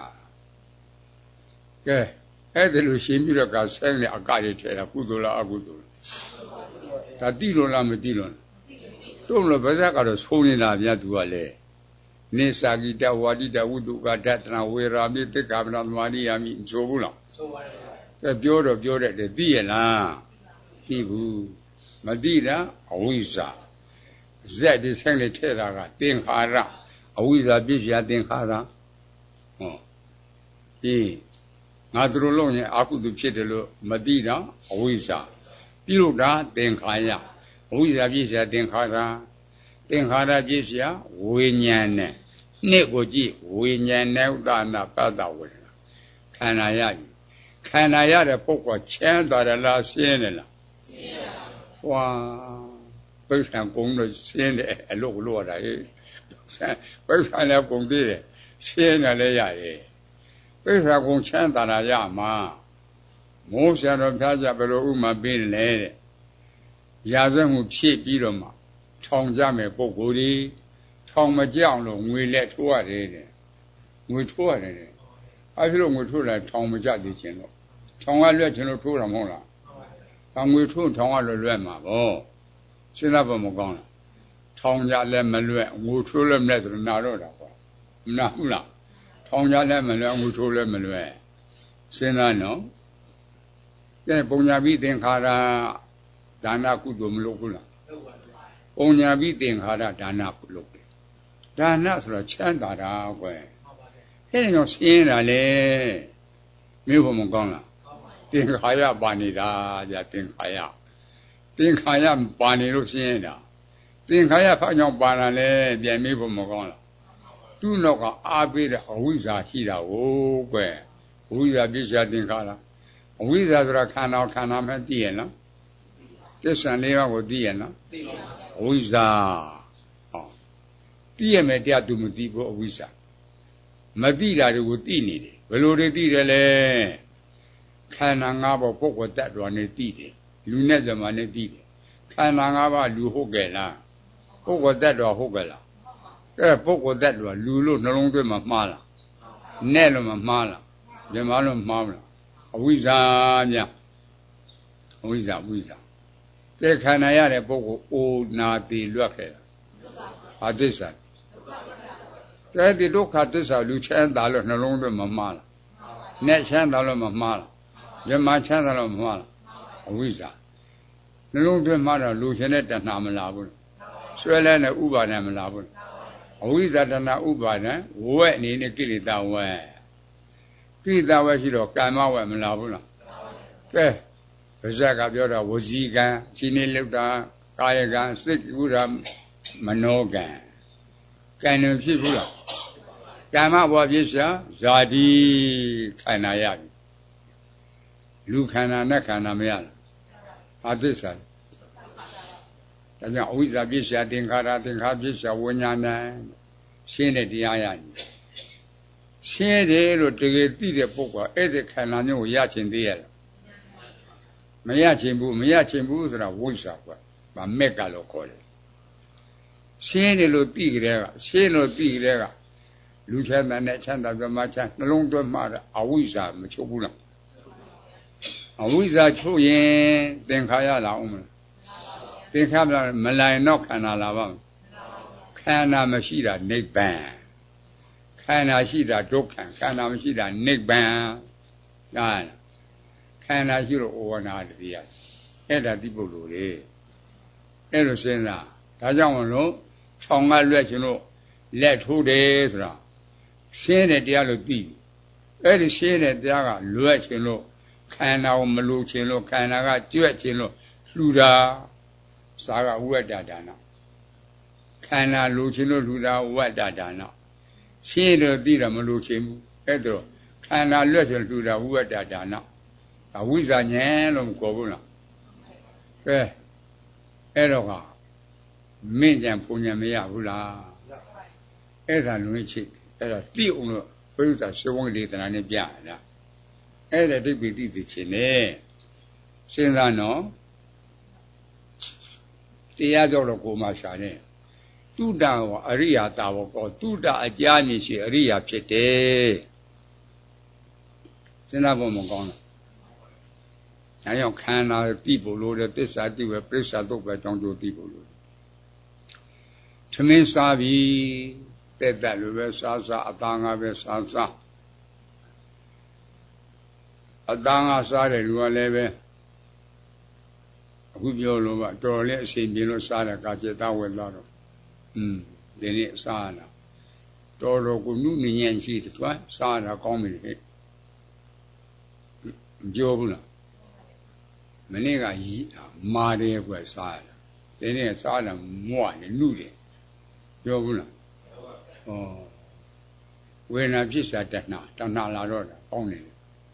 ကဲအဲ့ဒီလိုရှင်းပြီးတော့ကဆင်းနေအကရထဲတာကုသိုလ်လားအကုသိုလ်လားဒါတိလို့လားမတိလို့တို့လို့ဗဇက်ကတော့ဆိုးနေတာဗျာသူကလည်းနေသဂိတဝါတိတဝုတုကဒတနာဝေရာမိသိက္ခာပဒသမာဓိယာမိဆိုဘူးလားဆိုပါတယ်ကဲပြောတော့ပြောတဲ့တည်းသိရလားသိဘူးမသိတာအဝိဇ္ဇာဇက်ဒီဆိုင်လေးထဲတာကသင်္ခါရအဝိဇ္ဇာပြည့်စရာသင်္ခါရဟောဒီငါတို့လုံးရင်အာဟုတုဖြစ်တယ်လို့မသိတာအဝိဇ္ဇာပြုလို့တာသင်္ခါရအဝိဇ္ဇာပြည့်စရာသင်္ခါရသင်္ခါရပြည့်စရာဝိညာဉ်နဲ့နှစ်ကိုကြည့်ဝိညာဉ်နဲ့ဥဒ္ဒနာပတ္တဝေဒနာခန္ဓာရပြီခန္ဓာရတဲ့ပုဂ္ဂိုလ်ချမ်းသာတယ်လားရှင်းတယ်လားရှင်းပါဘူးဝါပိဿံကုံလို့ရှင်းတယ်အလုပ်လို့ရတာဟဲ့ပိဿံလည်းကုံသေးတယ်ရှင်းတယ်လည်းရတယ်ပိဿံကုံချမ်းသာတာရမှာမိုးဆရာတော်ဖျားကြဘယ်လိုဥမာပေးလဲတဲ့ရာဇဝမှုဖြည့်ပြီးတော့မှထောင်ကြမယ်ပုဂ္ဂိုလ်ဒီထောင်မကြောက်လို့ငွေလက်ထိုးရတယ်တဲ့ငွေထိုးရတယ်တဲ့အဲဒီလိုငွေထိုးလိုက်ထောင်မကြသေးခြင်းလို့ထောင်ကလွက်ခြင်းလို့ထိုးတာမဟုတ်လားထောင်ငွေထိုးထောင်ကလွက်လွက်မှာဗောစဉ်းစားဖို့မကောင်းလားထောင်ကြလည်းမလွက်ငွေထိုးလည်းမလွက်ဆိုတော့နာတော့တာပေါ့မနာဘူးလားထောင်ကြလည်းမလွက်ငွေထိုးလည်းမလွက်စဉ်းစားနော်ကဲပုံညာပြီးသင်္ခါရဒါနကုသိုလ်မလုပ်ဘူးလားလုပ်ပါဘူးပုံညာပြီးသင်္ခါရဒါနကုလုပ်တယ်ဒါနဆိုတော့ချမ်းသာတာကွယ်အဲ့ဒီတော့ရှင်းတာလေမြို့ဖို့မကောင်းလားသင်္ခါရပါနေတာကြာသင်္ခါရသင်္ခါရပါနေလို့ရှင်းတာသင်္ခါရဖောက်ကြောင့်ပါတာလေပြန်မေးဖို့မကောင်းလားသူ့နောက်ကအားပေးတဲ့အဝိဇ္ဇာရှိတာကိုကွယ်အဝိဇ္ဇာပြည့်စရာသင်္ခါရအဝိဇ္ဇာဆိုတာခန္ဓာခန္ဓာမှသိရနော်သစ္စာလေးပါးကိုသိရနော်သိပါဘူးအဝိဇ္ဇာဟောသိရမယ်တရားသူမသိဘူးအဝိဇ္ဇာမသိတာတွေကိုသိနေတယ်ဘယ်လိုတွေသိတယ်လဲခန္ဓာ၅ပါးပုဂ္ဂိုလ်တ attva နဲ့သိတယ်လူနဲ့ဇမာနဲ့သိတယ်ခန္ဓာ၅ပါးလူဟုတ်ကဲ့လားပုဂ္ဂိုလ်တ attva ဟုတ်ကဲ့လားအဲပုဂ္ဂိုလ်တ attva လူလို့နှလုံးသွင်းမှာမှားလားနဲ့လို့မမှားလားဇမာလို့မှားမလားအဝိဇ္ဇာများအဝိဇ္ဇာအဝိဇ္ဇာတဲ့ခန္ဓာရတဲ့ပုဂ္ဂိုလ်အိုနာတိလွတ်ခဲ့တာအာသစ္စာတဲ့ဒီဒုက္ခသစ္စာလူချမ်းသာလို့နှလုံးသွင်းမမှားလားနဲ့ချမ်းသာလို့မမှားလားဇမာချမ်းသာလို့မမှားလားအဝိဇ္ဇာနှလုံးသွင်းမှားတော့လူရှင်တဲ့တဏှာမလာဘူးဆွဲလဲတဲ့ဥပါဒံမလာဘူးအဝိဇ္ဇာတဏှာဥပါဒံဝဲအနေနဲ့ကိလေသာဝဲကိလေသာဝဲရှိတော့ကာမဝဲမလာဘူးလားကဲဗဇက်ကပြောတော့ဝစီကံခြေနေလောက်တာကာယကံစိတ်ဥဒ္ဓမနောကံကံနေဖြစ်ဘူးလားကာမဘဝဖြစ်ရှာဇာတိခန္ဓာရပြီလူခန္ဓာနဲ့ခန္ဓာမရလားအာသစ္စာဒါကြောင့်အဝိဇ္ဇာဖြစ်ရှာသင်္ခါရသင်္ခါရဖြစ်ရှာဝိညာဏရှင်းတဲ့တရားရည်ရှင်းတယ်လို့တကယ်သိတဲ့ပုဂ္ဂိုလ်အဲ့ဒီခန္ဓာမျိုးကိုရချင်သေးရဲ့မရချင်ဘူးမရချင်ဘူးဆိုတာဝိဇ္ဇာကွာမမက်ကလို့ခေါ်တယ်ရှင်းတယ်လို့သိကြတဲ့ကရှင်းလို့သိကြတဲ့ကလူချမ်းသာနဲ့ချမ်းသာပြမချမ်းနှလုံးသွင်းမှတာအဝိဇ္ဇာမချုပ်ဘူးလားအဝိဇ္ဇာချုပ်ရင်သင်္ခါရလာအောင်မလားသင်္ခါရမလာရင်တော့ခန္ဓာလာပါ့မလားခန္ဓာမရှိတာနိဗ္ဗာန်ခန္ဓာရှိတာဒုက္ခခန္ဓာမရှိတာနိဗ္ဗာန်ဒါခန္ဓာရှိလို့ဩဝနာတရားအဲ့ဒါတိပုတ္တလေအဲ့လိုစဉ်းစားဒါကြောင့်မလို့ခြောင်ကလွက်ခြင်းလို့လက်ထိုးတယ်ဆိုတာရှင်းတဲ့တရားလို့သိအဲ့ဒီရှင်းတဲ့တရားကလွက်ခြင်းလို့ခန္ဓာကိုမလိုခြင်းလို့ခန္ဓာကကြွက်ခြင်းလို့လှူတာစာကဝိဝတ္တဒါနခန္ဓာလိုခြင်းလို့လှူတာဝတ္တဒါနရှင်းတော့သိတာမလိုခြင်းဘူးအဲ့ဒါခန္ဓာလွက်ခြင်းလှူတာဝိဝတ္တဒါနဒါဝိဇ္ဇာဉာဏ်လို့မခေါ်ဘူးလားကဲအဲ့တော့ကမင်းကြံပုံဉာဏ်မရဘူးလားအဲ့ဒါလူကြီးချိအဲ့ဒါသိအောင်လို့ဘုရားစေဝံဒေသနာနဲ့ပြရတာအဲ့ဒါဒိဋ္ဌိတိသိချင်တယ်စဉ်းစားနော်တရားကြောက်တော့ကိုမှရှာနေတုဒ္ဒဝအရိယာတာဝကောတုဒ္ဒအကြာမြင့်ရှိအရိယာဖြစ်တယ်စဉ်းစားဖို့မကောင်းလားဒါကြောင့်ခန္ဓာသိဖို့လို့တဲ့သစ္စာသိပဲပြိစ္ဆာသုတ်ပဲကြောင်းကျိုးသိဖို့လို့သမင်းစားပြီးတက်တက်လိုပဲစားစားအသားငါပဲစားစားအသားငါစားတယ်လူကလည်းပဲအခုပြောလို့ကတော်လေးအချိန်ပြင်းလို့စားတယ်ကာကျေသားဝယ်သွားတော့อืมဒီနေ့စားလာတော်တော်ကိုနုညံ့ရှိတယ်တွားစားတာကောင်းပြီဟဲ့မပြောဘူးလားမနေ့ကမာတယ်ကွယ်စားတယ်ဒီနေ့စားတယ်မွတယ်နုတယ်ပြောဘူးလားဩဝေဒနာဖြစ်စာတဏှာတဏှာလာတော့တာကောင်းတယ်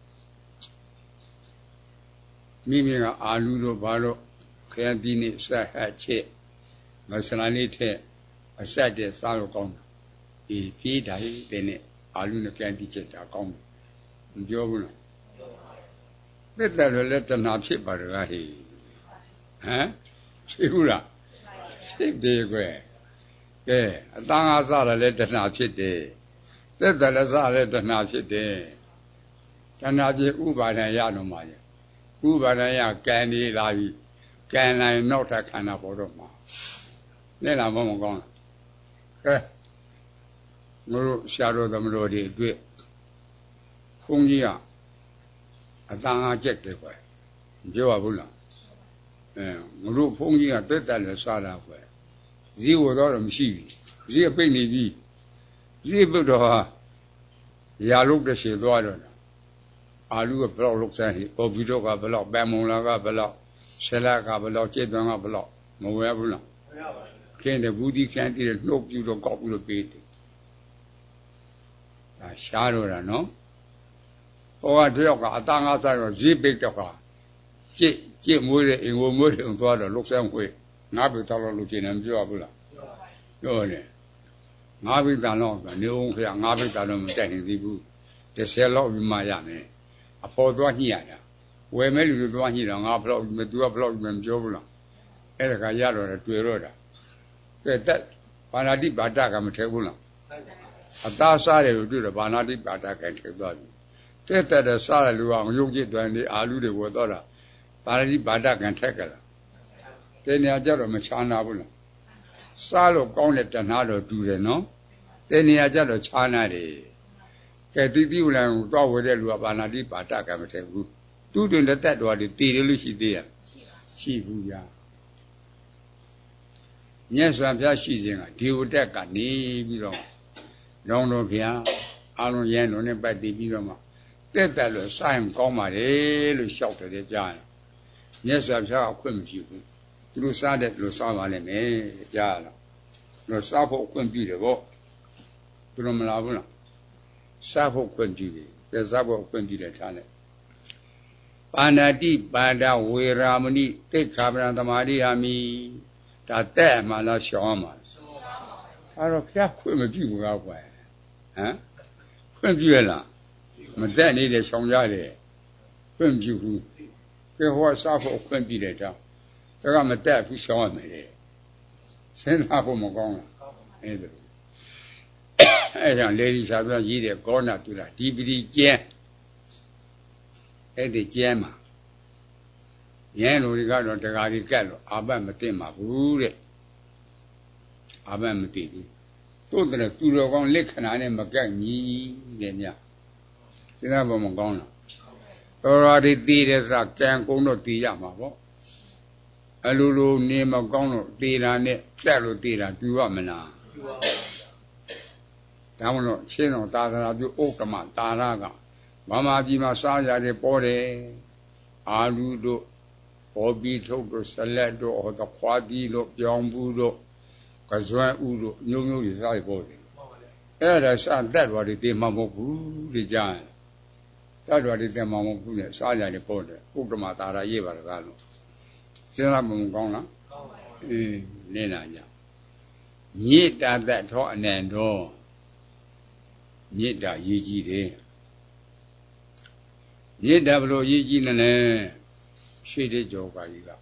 မိမိကအာလူတို့ဘာလို့ခရတိနေဆက်ဟက်ချက်မဆလာလေးထက်အဆက်တဲ့စားလို့ကောင်းတယ်ဒီပြေးတိုင်းတဲ့နဲ့အာလူနဲ့ပြန်တိချက်တာကောင်းတယ်မပြောဘူးလားသက်တယ်လည်းတဏှာဖြစ်ပါတကားဟိဟမ်ရှိဘူးလားရှိတယ်ကွယ်ကဲအသားငါစားတယ်လည်းတဏှာဖြစ်တယ်သက်တယ်လည်းစားလည်းတဏှာဖြစ်တယ်တဏှာကြီးဥပါဒံရတော့မှာလေဥပါဒံရကံနေလာပြီကံနိုင်နောက်ထပ်ခန္ဓာပေါ်တော့မှာလဲလာမမကောင်းလားကဲငါတို့ဆရာတော်သမတော်တွေအတွက်ဘုန်းကြီးကအတန်ငါကြက်တယ်ကွယ်မပြောပါဘူးလားအဲငါတို့ဘုန်းကြီးကတက်တက်လည်းစားတာကွယ်ဈေးဝယ်တော့မရှိဘူးဈေးပိတ်နေပြီဈေးပိတ်တော့ဟာရာလုံးတစ်ရှည်သွားတော့အာလူကဘလောက်လောက်ဆိုင်ပေါ်ပြီးတော့ကဘလောက်ပန်မုံလာကဘလောက်ဆလကဘလောက်ကျက်သွန်းကဘလောက်မဝယ်ဘူးလားမရပါဘူးခင်းတယ်ဘူးဒီခန်းတည်းနှုတ်ပြတော့ကောက်ပြီးတော့ပေးတယ်ဒါရှားတော့တာနော်ဟောကတယောက်ကအသားငါးစားတော့ဈေးပိတ်တော့ကကျစ်ကျစ်မွေးတယ်အင်ကိုမွေးတယ်သွားတော့လုတ်ဆန်းဝေးငါးပိတ်တော့လို့ကျင်တယ်မပြောဘူးလားပြောတယ်ငါးပိတ်တန်တော့နေအောင်ခရငါးပိတ်တန်တော့မတက်ရင်သေးဘူးတစ်ဆယ်လောက်ပြီးမှရမယ်အပေါ်သွားညှိရတာဝယ်မဲ့လူတွေသွားညှိတော့ငါဘလောက်မသူကဘလောက်မပြောဘူးလားအဲ့ဒါကရတော့တယ်တွေ့တော့တာကဲတက်ဘာနာတိပါဒကမထဲဘူးလားအသားစားတယ်လို့တွေ့တော့ဘာနာတိပါဒကထဲသွားပြီတက်တက်တဲ့စားတဲ့လူကရုပ်ကြည့်တွင်ဒီအာလူတွေဝယ်တော့တာဘာနာတိပါဒကထက်ကလားတဲနေရာကြတော့မချာနာဘူးလားစားလို့ကောင်းတဲ့တဏှာတော့တူတယ်နော်တဲနေရာကြတော့ချာနာတယ်ကဲတိတိဥလံကိုသွားဝယ်တဲ့လူကဘာနာတိပါဒကမထဲဘူးသူ့တွင်လက်သက်တော်တွေတည်တယ်လို့ရှိသေးရဲ့ရှိဘူးညာမြတ်စွာဘုရားရှိစဉ်ကဒီဝတ္တကနေပြီးတော့ရောင်းတော်ဘုရားအာလုံးရန်တော်နဲ့ပတ်တည်ပြီးတော့မှတက်တက်လို့စိုင်းကောင်းပါလေလို့လျှောက်တယ်ကြားတယ်မြတ်စွာဘုရားအခွင့်မပြုဘူးသူတို့စားတဲ့လို့စားပါလိမ့်မယ်ကြားလားလို့စားဖို့အခွင့်ပြုတယ်ပေါ့သူတို့မလာဘူးလားစားဖို့ခွင့်ပြုတယ်ပြစားဖို့အခွင့်ပြုတယ်ထားလိုက်ပါဏာတိပါဒဝေရာမဏိတိခာပရံသမာဓိဟာမိဒါတဲ့မှလားရှောင်းမှာအဲ့တော့ဖျားခွင့်မပြုဘူးကောကွယ်ဟမ်ခွင့်ပြုရလားမတက်နေတဲ့ရှောင်းကြတယ်ခွင့်ပြုဘူးပြေဟောစားဖို့ခွင့်ပြုတယ်ကြောင့်ဒါကမတက်ဘူးရှောင်းရမယ်လေစဉ်းစားဖို့မကောင်းလားအဲ့ဒါအဲ့ကြောင့်လေဒီစာပြရေးတဲ့ကောနာတူတာဒီပတိကျဲအဲ့ဒီကျဲမှာရန်လူတွေကတော့တကားကြီးကတ်လို့အာဘတ်မသိမှာဘူးတဲ့အာဘတ်မသိဘူးတို့တဲ့သူတော်ကောင်းလက်ခဏနဲ့မကတ်ညီတဲ့ညစဉ်းစားဖို့မကောင်းလားတော်တော်ဒီတည်တဲ့စကံကုန်တော့တည်ရမှာပေါ့အလိုလိုနေမကောင်းတော့တည်တာနဲ့တက်လို့တည်တာတူရမလားတူပါဘူးဒါမှမဟုတ်ရှင်းတော်သာသနာပြုဥက္ကမတာရကမမကြီးမှာစားရတဲ့ပေါ်တယ်အာလူတို့ဘောပီထုတ်တို့ဆလက်တို့ဟောတခွားတီတို့ပြောင်းဘူးတို့ကဇွမ်းဥတို့ညုံညုံတွေစားရပေါ်တယ်အဲ့ဒါစတက်သွားတယ်တေမှမဟုတ်ဘူးဒီကြတယ်တတ်တော်လေးတက်မှမဟုတ်ဘူးလေစားကြတယ်ပေါ့တယ်ဥက္ကမသာရရေးပါတကားလို့စဉ်းစားမှမကောင်းလားကောင်းပါဘူးအေးလင်းလာကြမေတ္တာသက်ထောအနန္တောမေတ္တာရည်ကြီးတယ်မေတ္တာဘလို့ရည်ကြီးနေလဲရှေ့တဲ့ကြောကာကြီးက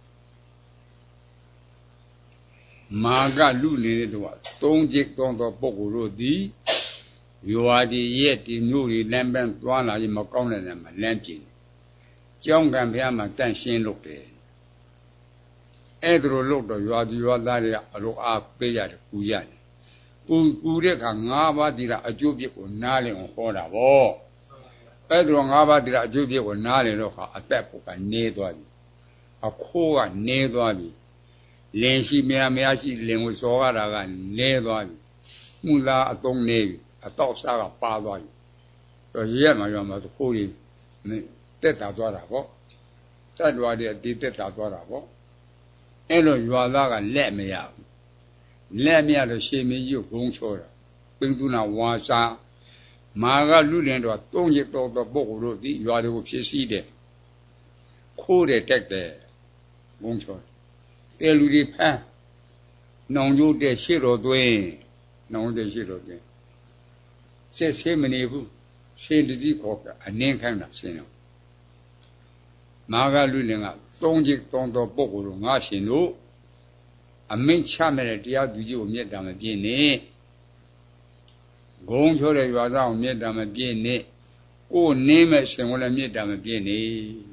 မာကလူနေတဲ့တော့သုံးจิตသုံးသောပုဂ္ဂိုလ်တို့သည်ရွာဒီရက်ဒီမြို့ဒီလမ်းပန်းသွားလာရင်မကောင်းတဲ့နေရာမှာလမ်းပြင်ကျောင်းကံဖျားမှာတန့်ရှင်းလုပ်တယ်အဲ့ဒါလိုလုပ်တော့ရွာဒီရွာသားတွေကအလိုအားပေးရတယ်ကူရတယ်ကူကူတဲ့အခါ၅ပါးဒီလားအကျိုးပြစ်ကိုနားလည်အောင်ဟောတာဗောအဲ့ဒါ၅ပါးဒီလားအကျိုးပြစ်ကိုနားလည်တော့ခါအသက်ပုကနေသွားပြီအခိုးကနေသွားပြီလင်ရှိမရမရရှိလင်ကိုစောရတာကနေသွားပြီမှုလားအသုံးနေပြီအတော့စားကပါသွားပြီတော့ရက်မှရောမှသခိုးကြီးတက်တာသွားတာဗောတတ်သွားတဲ့ဒီတက်တာသွားတာဗောအဲ့လိုရွာသားကလက်မရဘူးလက်မရလို့ရှေမင်းကြီးကိုဂုံးချောတာပိန္ဒုနာဝါစာမာကလူလင်တော့သုံးရတော်တော်ပုဂ္ဂိုလ်တို့ဒီရွာတွေကိုဖြစ်စည်းတယ်ခိုးတယ်တက်တယ်ဂုံးချောတဲလူတွေဖမ်းနောင်ကျိုးတဲ့ရှေ့တော်သွင်းနောင်တဲ့ရှေ့တော်သွင်းစစ်ဆေးမနေဘူးရှင်းတကြီးခေါ်ကအနင်းခိုင်းတာရှင်းတော့မာကလူလင်ကသုံးจิตသုံးတော်ပုဂ္ဂိုလ်တို့ငါရှင်တို့အမိန့်ချမဲ့တဲ့တရားသူကြီးကိုမေတ္တာမပြည့်နဲ့ဂုံချောတဲ့ရွာသားကိုမေတ္တာမပြည့်နဲ့ကိုယ်နင်းမဲ့ရှင်ကိုလည်းမေတ္တာမပြည့်နဲ့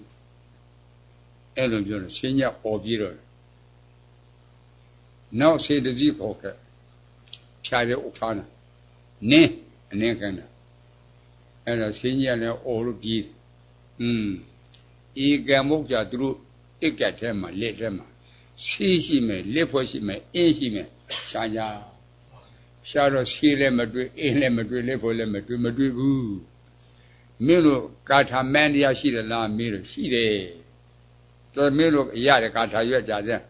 အဲ့လိုပြောလို့ရှင်းရပေါ်ပြီးတော့နောက်စေတကြီးခေါ်ခဲ့ဖြာရဥထာနာနင်းအနေကန်းအဲ့တော့ရှင်းရလည်းအော်လို့ပြီးอืมဧကမုတ်ကြသူတို့ဧကထဲမှာလက်ထဲမှာရှိရှိမဲ့လက်ဖွဲ့ရှိမဲ့အင်းရှိမဲ့ရှားကြရှားတော့ရှိလည်းမတွေ့အင်းလည်းမတွေ့လက်ဖွဲ့လည်းမတွေ့မတွေ့ဘူးမင်းတို့ကာထာမန်တရားရှိတယ်လားမေးလို့ရှိတယ်တော်မင်းတို့ရတဲ့ကာထာရွက်ကြတဲ့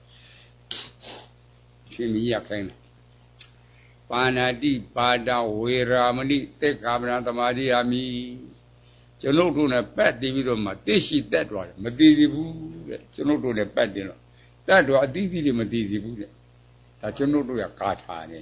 ရှင်မကြီးရခိုင်းတယ်ပါဏာတိပါဒဝေရာမဏိသက်္ခာပဏသမာဓိယာမိကျွန်ုပ်တို့နဲ့ပတ်တည်ပြီးတော့မှသိရှိတတ်သွားတယ်မတည်စီဘူးတဲ့ကျွန်ုပ်တို့နဲ့ပတ်တည်တော့တတ်တော့အတိအကျမတည်စီဘူးတဲ့ဒါကျွန်ုပ်တို့ရကာထာနဲ့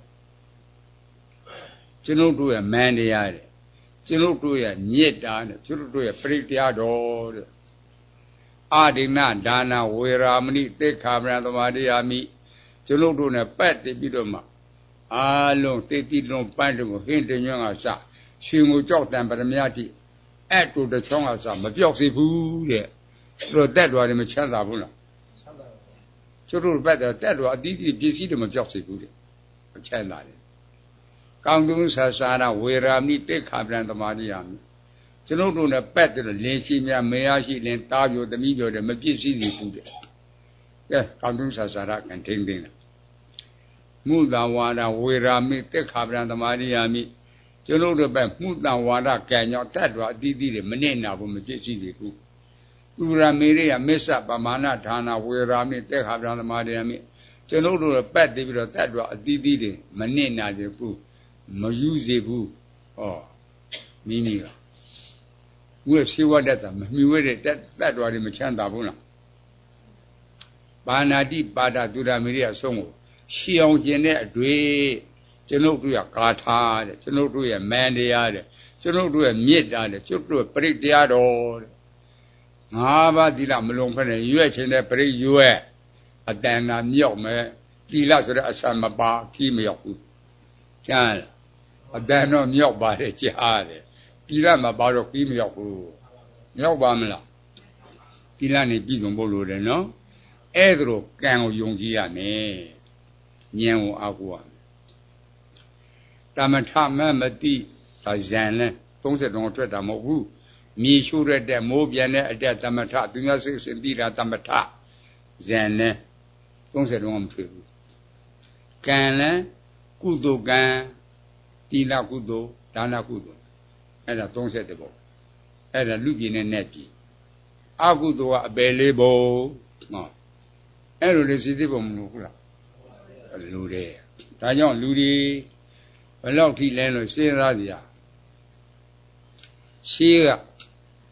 ကျွန်ုပ်တို့ရမန်တရားတဲ့ကျွန်ုပ်တို့ရမြစ်တာတဲ့ကျွန်ုပ်တို့ရပရိတရားတော်တဲ့အာဒိနဒါနဝေရာမဏိသက်္ခာပဏသမာဓိယာမိကျွန်ုပ်တို့နဲ့ပတ်တည်ပြီးတော့မှအာလုံးတေတိလုံးပန်းတုံကိုဟင်းတင်ညွန့်ကစရွှေငိုကြောက်တံပရမယတိအဲ့တူတစ်ချောင်းကစမပြောက်စေဘူးတဲ့သူတို့တက်တော်တယ်မချမ်းသာဘူးလားချမ်းသာပါဘူးသူတို့ပတ်တယ်တက်တော်အတိအကျပစ္စည်းတွေမပြောက်စေဘူးတဲ့မချမ်းသာတယ်ကောင်းသူဆာစာရဝေရာမိတိခါပလံသမာဓိယာမိကျွန်ုပ်တို့နဲ့ပတ်တယ်လင်းရှိများမေယာရှိလင်းတားပြိုသမီးပြိုတယ်မပြည့်စည်စီဘူးတဲ့ကဲကောင်းသူဆာစာရကန်ထင်းထင်းတယ်မုသဝါဒဝေရာမိတက်ခါပရံသမာဓိယာမိကျွန်ုပ်တို့ပဲမုသဝါဒကံကြောင့်တတ်တော်အတိအသီးတွေမနစ်နာဘူးမပြည့်စည်စေဘူးသူရမေရိယမစ္ဆပမာဏဌာနဝေရာမိတက်ခါပရံသမာဓိယာမိကျွန်ုပ်တို့ပတ်တည်ပြီးတော့တတ်တော်အတိအသီးတွေမနစ်နာစေဘူးမယူစေဘူးဟောမိမိကဝိသေဝတ္တသမမြွေးတဲ့တတ်တော်တွေမချမ်းသာဘူးလားပါဏာတိပါဒသူရမေရိယအဆုံးကိုရှီအောင်ကျင်တဲ့အတွေ့ကျွန်ုပ်တို့ရကာထာတဲ့ကျွန်ုပ်တို့ရမန်တရားတဲ့ကျွန်ုပ်တို့ရမြစ်တာတဲ့ကျွန်ုပ်တို့ပရိတရားတော်တဲ့ငါးပါးသီလမလုံးဖက်နဲ့ရွက်ခြင်းတဲ့ပရိရွက်အတန်နာမြောက်မယ်သီလဆိုတဲ့အစမပါကြီးမရောက်ဘူးကျမ်းအတန်တော့မြောက်ပါတယ်ကြားတယ်သီလမပါတော့ကြီးမရောက်ဘူးမြောက်ပါမလားသီလနဲ့ပြည့်စုံဖို့လိုတယ်နော်အဲ့ဒါလိုကံကိုယုံကြည်ရမယ်ဉာဏ်ကိုအားကိုးရမယ်တမထမမတိဒါဇန်လဲသုံးဆယ်တုံးထွက်တာမဟုတ်ဘူးမြေရှိုးရတဲ့မိုးပြန်တဲ့အတက်တမထသူများစိတ်စင်တိတာတမထဇန်လဲသုံးဆယ်တုံးမထွက်ဘူးကံလဲကုသိုလ်ကံတိလကုသိုလ်ဒါနကုသိုလ်အဲ့ဒါသုံးဆယ်တဘောအဲ့ဒါလူပြည်နဲ့နဲ့ပြည်အကုသိုလ်ကအပယ်လေးဘုံဟောအဲ့လိုလေစီသိဖို့မလို့ဟုတ်လားလူတွေဒါကြောင့်လူတွေဘယ်လောက်ထိလဲလို့စဉ်းစားကြရရှေးက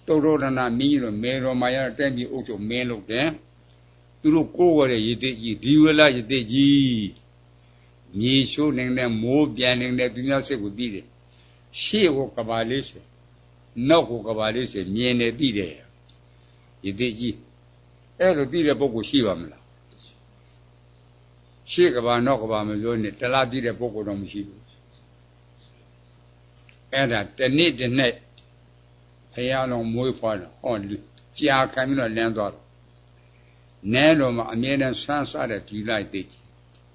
တုတ်တော်ဒနာမင်းတို့မေတော်မာရတဲ့ပြီးအုပ်ချုပ်မင်းလုပ်တယ်သူတို့ကိုးရတဲ့ရည်တည်ကြီးဒီဝလရည်တည်ကြီးမြေရှိုးနေတဲ့မိုးပြန်နေတဲ့သူများစိတ်ကိုသိတယ်ရှေ့ကိုကဘာလေးစေနောက်ကိုကဘာလေးစေမြင်နေသိတယ်ရည်တည်ကြီးအဲ့လိုသိတဲ့ပုဂ္ဂိုလ်ရှိပါမလားရှေ့ကဘာနောက်ကဘာမပြောနဲ့တလားသိတဲ့ပုဂ္ဂိုလ်တော့မရှိဘူးအဲ့ဒါတနေ့တစ်နေ့ဘုရားလုံးမွေးဖွားတယ်ဟောကြာခံပြီးတော့လမ်းသွားတော့နဲတော်မှာအမြဲတမ်းဆန်းစားတဲ့ဒီလိုက်သိကြီး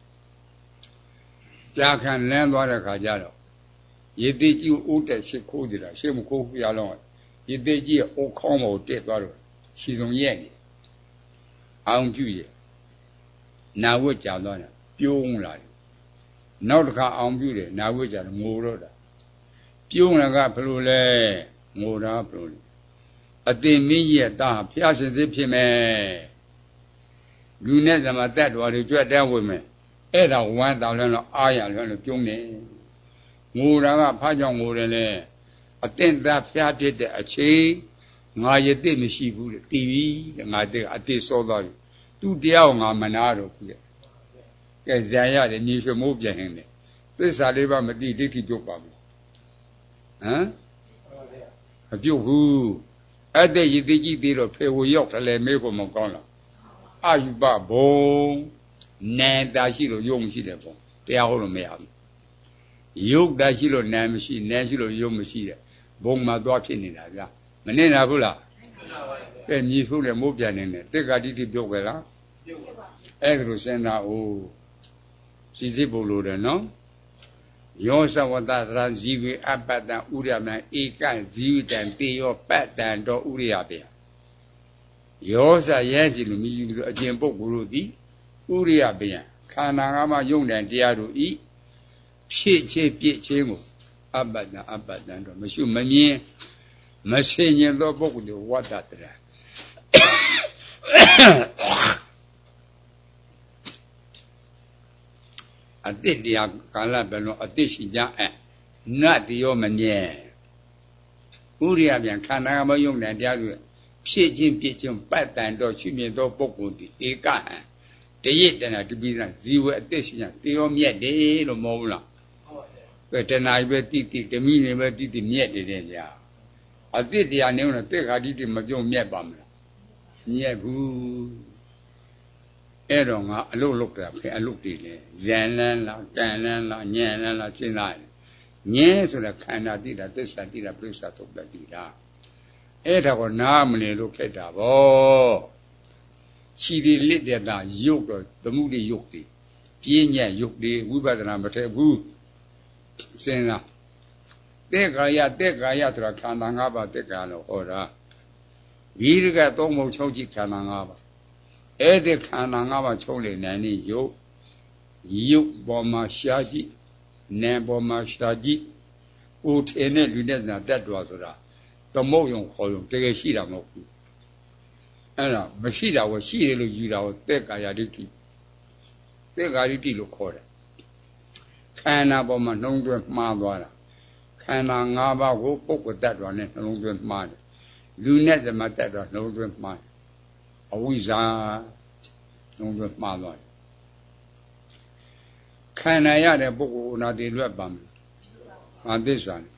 ကြာခံလမ်းသွားတဲ့ခါကျတော့ရေသိကြီးကိုဥတက်ရှိခိုးကြတာရှေ့မခိုးဘုရားလုံးရေသိကြီးရဲ့အိုခေါင်းပေါ်တက်သွားတော့ရှည်စုံရဲ့နေအောင်ပြုရဲ့နာဝတ်ကြာသွားတယ်ပြုံးလာတယ်နောက်တစ်ခါအောင်ပြုတယ်နာဝတ်ကြာတယ်ငိုတော့တာပြုံးလာကဘယ်လိုလဲငိုတာဘယ်လိုလဲအတင်မင်းကြီးရဲ့သားဖျားရှင်စစ်ဖြစ်မယ်လူနဲ့ဇမတက်တော်တွေကြွက်တဲဝင်မယ်အဲ့ဒါဝမ်းတောင်းလဲတော့အားရလွန်းလို့ပြုံးတယ်ငိုတာကဖားကြောင့်ငိုတယ်လေအတင်သားဖျားဖြစ်တဲ့အချိန်ငါရတဲ့မရှိဘူးလေတီးပြီငါတဲ့အတိစောသွားပြီသူတရားငါမနာတော့ဘူးလေကဲဇာရတယ်ညီရှမိုးပြန်နေတယ်သစ္စာလေးပါမတိဒိဋ္ဌိပြုတ်ပါဘူးဟမ်မပြုတ်ဘူးအဲ့တဲ့ရည်တည်ကြီးသေးတော့ဖေဝရောက်တယ်လေမေးဖို့မကောင်းလားအာယုပဘုံနာတာရှိလို့ယုံမရှိတယ်ပေါ့တရားဟုတ်လို့မရဘူးယုတ်တာရှိလို့နာမရှိနာရှိလို့ယုံမရှိတယ်ဘုံမှာသွားဖြစ်နေတာဗျာမနေနာဘူးလားကဲမြည်ဖို့လည်းမိုးပြန်နေတယ်တက်္ကတိတိပြုတ်ခဲ့လားပြုတ်ပါအဲ့ဒါလိုစဉ်းစားအိုးစီစစ်ဖို့လိုတယ်နော်ယောသဝတ္တသရဇီဝေအပတ္တဥရမံဧကဇီဝတံတေယောပတ္တံတော်ဥရိယပေယောဇရဲစီလိုမြည်ဆိုအကျင့်ပုဂ္ဂိုလ်တို့သည်ဥရိယပေခန္ဓာငါးပါးယုံတဲ့တရားတို့ဤဖြည့်ချေပြည့်ချင်းကိုအပတ္တအပတ္တံတော်မရှိမမြင်မဆင်ញင်သောပုဂ္ဂိုလ်တို့ဝတ္တတရာအတိတ်တရားကာလဘယ်လိုအတိတ်ရှိကြအဲနတ်တရောမမြဲဥရိယပြန်ခန္ဓာမယုံတဲ့တရားတွေဖြည့်ချင်းပြည့်ချင်းပတ်တန်တော့ရှိမြင်သောပုဂ္ဂိုလ်ဒီဧကဟံတရစ်တနာတပိသဇီဝအတိတ်ရှိကြတရောမြက်တယ်လို့မဟုတ်ဘူးလားဟုတ်ပါဘူးကဲတဏှာပဲတိတိဓမိနေပဲတိတိမြက်တယ်တဲ့ကြာအတိတ်တရားနေတော့တက်ခါတိတိမပြုံးမြက်ပါမလားမြက်ဘူးအဲ့တော့ငါအလုတ်လုတ်တာဖေအလုတ်တည်လေရန်လန်းလားကံလန်းလားညံလန်းလားရှင်းလားညဲဆိုတာခန္ဓာတိတာသစ္စာတိတာပြိဿသုတ်တိတာအဲ့ဒါကိုနားမနေလို့ခက်တာဗောခြီရီလစ်တဲ့တာရုပ်တော့သမှုတွေရုပ်တွေပြင်းညက်ရုပ်တွေဝိပဿနာမထက်ဘူးစဉ်းစားတဲ့ကာယတဲ့ကာယဆိုတာခန္ဓာ၅ပါးတဲ့ကာလို့ဟောတာဝိရကသုံးပုံချုပ်ကြည့်ခန္ဓာ၅ပါးအဲ့ဒီခန္ဓာ၅ပါးချုပ်လေနိုင်နေရုပ်ရုပ်ပေါ်မှာရှားကြည့်နာမ်ပေါ်မှာရှားကြည့်ကိုယ်ထင်တဲ့လူနဲ့တတ်တော်ဆိုတာသမုတ်ယုံခေါ်ယုံတကယ်ရှိတာမဟုတ်ဘူးအဲ့ဒါမရှိတာကိုရှိတယ်လို့ယူတာကိုသက်ကာယဒိဋ္ဌိသက်ကာယဒိဋ္ဌိလို့ခေါ်တယ်ခန္ဓာပေါ်မှာနှုံးသွင်းမှားသွားတာခန္ဓာ၅ပါးကိုပုဂ္ဂိုလ်တတ်တော်နဲ့နှလုံးသွင်းမှားတယ်လူနဲ့ဓမ္မတတ်တော်နှလုံးသွင်းမှားတယ်အဝိဇ္ဇာနှလုံးသွင်းမှားသွားတယ်ခန္ဓာရတဲ့ပုဂ္ဂိုလ်နာတည်လွတ်ပါမယ်ဘာသစ္စာလဲ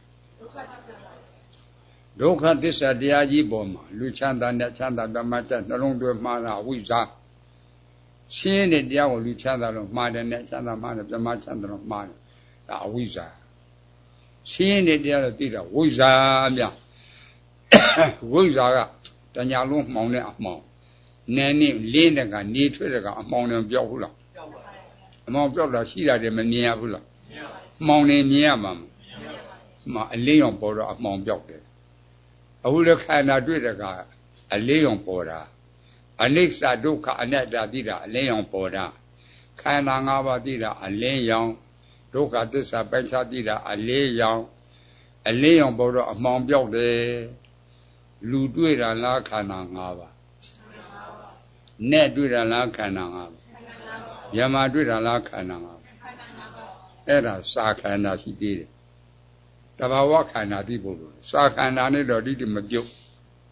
ဒုက္ခသစ္စာတရားကြီးပေါ်မှာလူချမ်းသာနဲ့ချမ်းသာဓမ္မတတ်နှလုံးသွင်းမှားတာအဝိဇ္ဇာရှင်းတဲ့တရားကိုလူချမ်းသာလို့မှားတယ်နဲ့ချမ်းသာမှားတယ်ဓမ္မချမ်းသာလို့မှားတယ်ဒါအဝိဇ္ဇာရှင်းတဲ့တရားလို့သိတာဝိဇ္ဇာမြဝိဇ္ဇာကတညာလုံးမှောင်တဲ့အမှောင်နဲနဲ့လင်းတဲ့ကနေထွက်တဲ့ကအမှောင်တယ်ပြောက်ဘူးလားပြောက်ပါဘူးအမှောင်ပြောက်တာရှိတာတယ်မမြင်ရဘူးလားမြင်ရပါဘူးမှောင်နေမြင်ရမှာမမြင်ရပါဘူးမှာအလင်းရောင်ပေါ်တော့အမှောင်ပြောက်တယ်အခုလည်းခန္ဓာတွေ့တဲ့ကအလင်းရောင်ပေါ်တာအနိစ္စဒုက္ခအနတ္တသိတာအလင်းရောင်ပေါ်တာခန္ဓာ၅ပါးသိတာအလင်းရောင်ဒုက္ခသစ္စာပိုင်းခြားသိတာအလင်းရောင်အလင်းရောင်ပေါ်တော့အမှောင်ပြောက်တယ်လူတွေ့တာလားခန္ဓာ၅ပါးနဲ့တွေ့တာလားခန္ဓာ၅ပါးယမတွေ့တာလားခန္ဓာ၅ပါးအဲ့ဒါစာခန္ဓာရှိသေးတယ်တဘာဝခန္ဓာသိဖို့လို့စာခန္ဓာနဲ့တော့ဒီတိမပြုတ်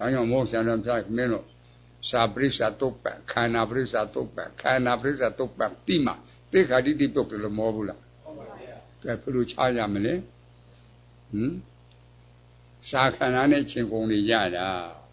ဒါကြောင့်မောဆန္ဒပြမင်းတို့စာပရိစ္ဆာတုပ္ပခန္ဓာပရိစ္ဆာတုပ္ပခန္ဓာပရိစ္ဆာတုပ္ပတိမှာသိခါတိတိပုတ်တယ်လို့မောဘူးလားဟုတ်ပါဗျာကဲဘယ်လိုချရမလဲဟမ်စာခန္ဓာနဲ့ချင်းကုန်နေရတာ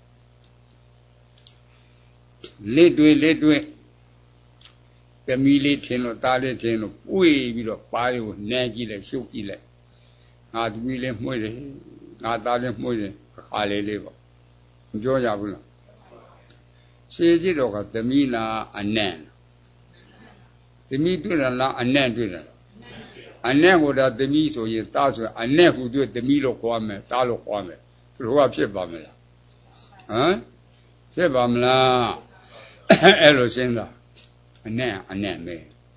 လက်တွေလက်တွေသမီးလေးထင်လို့သားလေးထင်လို့ပွေပြီးတော့ပါးကိုနမ်းကြည့်လိုက်ရှုပ်ကြည့်လိုက်ငါသမီးလေးမှုတယ်ငါသားလေးမှုတယ်အခါလေးလေးပေါ့မပြောကြဘူးလားရှေးရှိတော့ကသမီးလားအနံ့သမီးတွေ့တယ်လားအနံ့တွေ့တယ်အနံ့ကိုဒါသမီးဆိုရင်သားဆိုအနံ့ကိုတွေ့သမီးလို့ခေါ်မယ်သားလို့ခေါ်မယ်သူတို့ကဖြစ်ပါမလားဟမ်ဖြစ်ပါမလားအဲ့လိုစဉ်းစားအနံ့အနံ့ပဲ